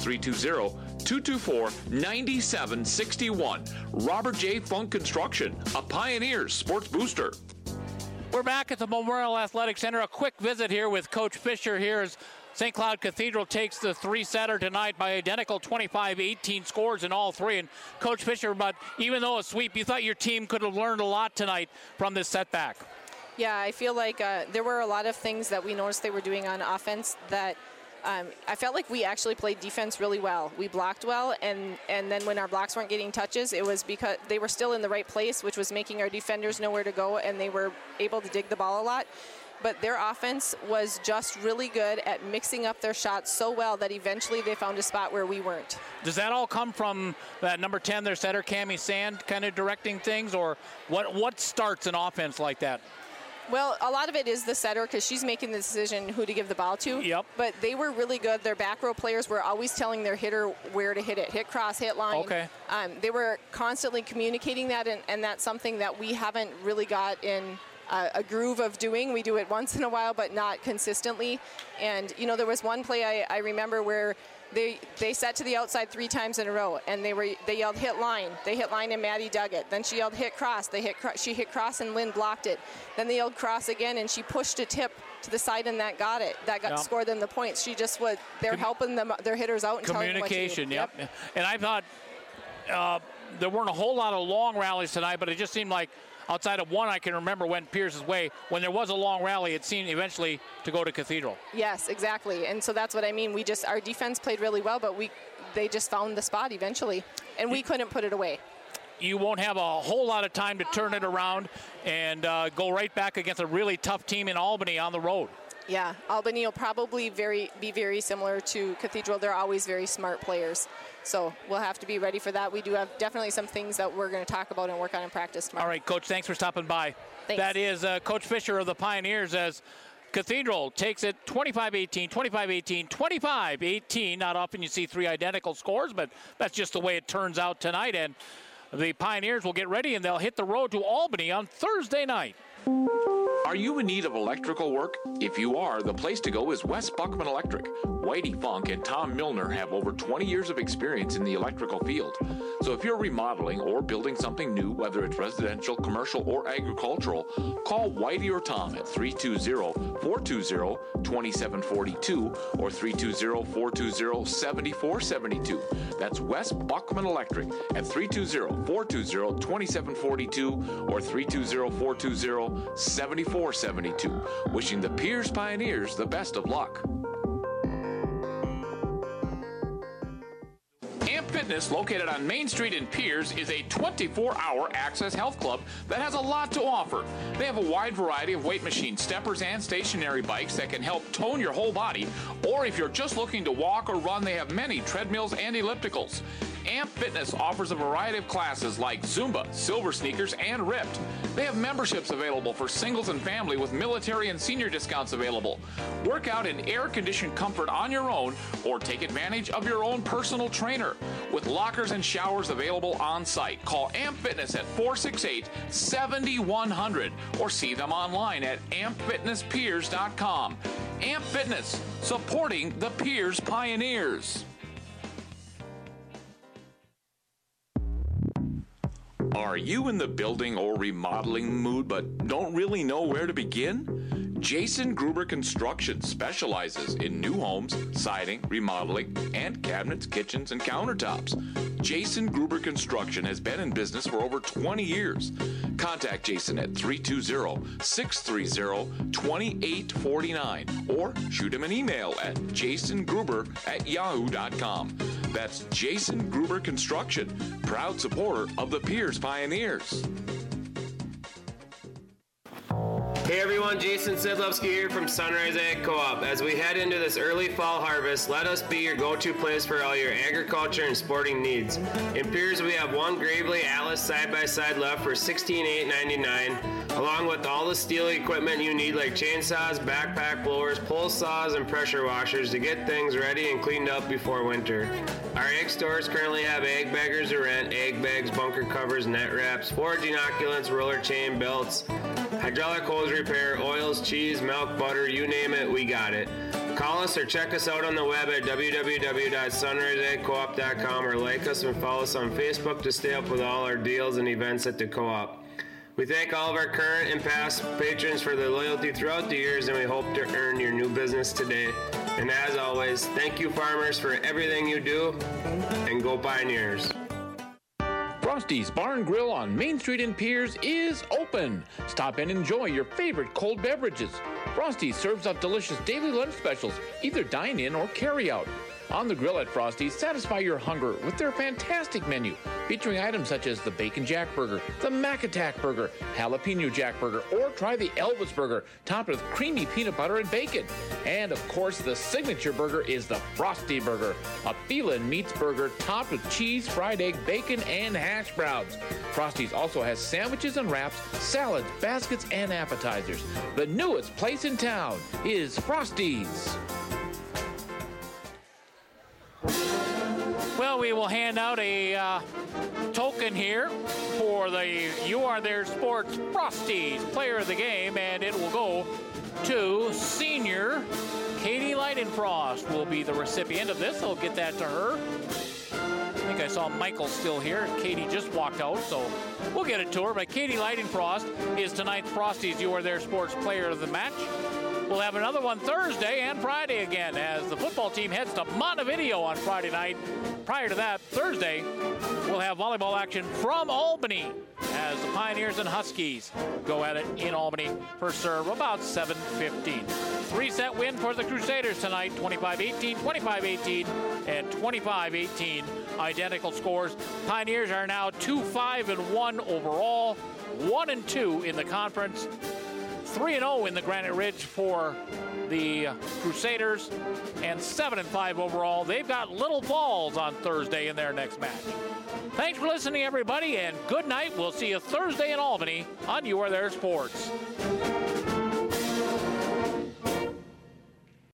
320-224-9761. Robert J. Funk Construction, a Pioneers sports booster. We're back at the Memorial Athletic Center. A quick visit here with Coach Fisher here as St. Cloud Cathedral takes the three-setter tonight by identical 25-18 scores in all three. And Coach Fisher, but even though a sweep, you thought your team could have learned a lot tonight from this setback. Yeah, I feel like there were a lot of things that we noticed they were doing on offense that I felt like we actually played defense really well. We blocked well, and then when our blocks weren't getting touches, it was because they were still in the right place, which was making our defenders know where to go, and they were able to dig the ball a lot. But their offense was just really good at mixing up their shots so well that eventually they found a spot where we weren't. Does that all come from that number 10, their setter, Cammie Sand, kind of directing things, or what starts an offense like that? Well, a lot of it is the setter because she's making the decision who to give the ball to. Yep. But they were really good. Their back row players were always telling their hitter where to hit it. Hit cross, hit line. Okay. They were constantly communicating that, and that's something that we haven't really got in a groove of doing. We do it once in a while, but not consistently. And, you know, there was one play I remember where they set to the outside 3 times in a row, and they yelled hit line. They hit line and Maddie dug it. Then she yelled hit cross. She hit cross and Lynn blocked it. Then they yelled cross again, and she pushed a tip to the side, and that got it. Scored them the points. She just they're helping them their hitters out and communication. Telling them what to do. Yep. And I thought there weren't a whole lot of long rallies tonight, but it just seemed like outside of one I can remember went Pierce's way. When there was a long rally, it seemed eventually to go to Cathedral. Yes, exactly. And so that's what I mean. Our defense played really well, but they just found the spot eventually, and we couldn't put it away. You won't have a whole lot of time to turn it around and go right back against a really tough team in Albany on the road. Yeah, Albany will probably be very similar to Cathedral. They're always very smart players. So we'll have to be ready for that. We do have definitely some things that we're going to talk about and work on in practice tomorrow. All right, Coach, thanks for stopping by. Thanks. That is Coach Fisher of the Pioneers as Cathedral takes it 25-18, 25-18, 25-18. Not often you see three identical scores, but that's just the way it turns out tonight. And the Pioneers will get ready, and they'll hit the road to Albany on Thursday night. Are you in need of electrical work? If you are, the place to go is West Buckman Electric. Whitey Funk and Tom Milner have over 20 years of experience in the electrical field. So if you're remodeling or building something new, whether it's residential, commercial, or agricultural, call Whitey or Tom at 320-420-2742 or 320-420-7472. That's West Buckman Electric at 320-420-2742 or 320-420-7472. Wishing the Pierce Pioneers the best of luck. Amp Fitness, located on Main Street in Pierce, is a 24-hour access health club that has a lot to offer. They have a wide variety of weight machines, steppers, and stationary bikes that can help tone your whole body. Or if you're just looking to walk or run, they have many treadmills and ellipticals. Amp Fitness offers a variety of classes like Zumba, Silver Sneakers, and Ripped. They have memberships available for singles and family with military and senior discounts available. Work out in air-conditioned comfort on your own or take advantage of your own personal trainer. With lockers and showers available on site, call Amp Fitness at 468-7100 or see them online at ampfitnesspiers.com. Amp Fitness, supporting the Pierce Pioneers. Are you in the building or remodeling mood but don't really know where to begin? Jason Gruber Construction specializes in new homes, siding, remodeling, and cabinets, kitchens, and countertops. Jason Gruber Construction has been in business for over 20 years. Contact Jason at 320-630-2849 or shoot him an email at jasongruber@yahoo.com. That's Jason Gruber Construction, proud supporter of the Pierce Pioneers. Hey everyone, Jason Sidlowski here from Sunrise Ag Co-op. As we head into this early fall harvest, let us be your go-to place for all your agriculture and sporting needs. In Pierce, we have one Gravely Atlas side-by-side left for $16,899, along with all the steel equipment you need like chainsaws, backpack blowers, pole saws, and pressure washers to get things ready and cleaned up before winter. Our ag stores currently have ag baggers to rent, ag bags, bunker covers, net wraps, forage inoculants, roller chain belts, hydraulic hose repair, oils, cheese, milk, butter, you name it, we got it. Call us or check us out on the web at www.sunriseagcoop.com or like us and follow us on Facebook to stay up with all our deals and events at the co-op. We thank all of our current and past patrons for their loyalty throughout the years, and we hope to earn your new business today. And as always, thank you farmers for everything you do, and go Pioneers. Frosty's Barn Grill on Main Street in Pierce is open. Stop and enjoy your favorite cold beverages. Frosty's serves up delicious daily lunch specials, either dine in or carry out. On the grill at Frosty's, satisfy your hunger with their fantastic menu, featuring items such as the Bacon Jack Burger, the Mac Attack Burger, Jalapeno Jack Burger, or try the Elvis Burger, topped with creamy peanut butter and bacon. And of course, the signature burger is the Frosty Burger, a filet meats burger topped with cheese, fried egg, bacon, and hash browns. Frosty's also has sandwiches and wraps, salads, baskets, and appetizers. The newest place in town is Frosty's. Well, we will hand out a token here for the You Are There Sports Frosties Player of the Game, and it will go to senior Katie Leidenfrost will be the recipient of this. I'll get that to her. I think I saw Michael still here. Katie just walked out, so we'll get it to her. But Katie Leidenfrost is tonight's Frosties You Are There Sports Player of the Match. We'll have another one Thursday and Friday again as the football team heads to Montevideo on Friday night. Prior to that, Thursday, we'll have volleyball action from Albany as the Pioneers and Huskies go at it in Albany. First serve about 7:15. 3-set win for the Crusaders tonight, 25-18, 25-18, and 25-18. Identical scores. Pioneers are now 2-5-1 overall, 1-2 in the conference, 3-0 in the Granite Ridge for the Crusaders, and 7-5 overall. They've got Little Falls on Thursday in their next match. Thanks for listening, everybody, and good night. We'll see you Thursday in Albany on You Are There Sports.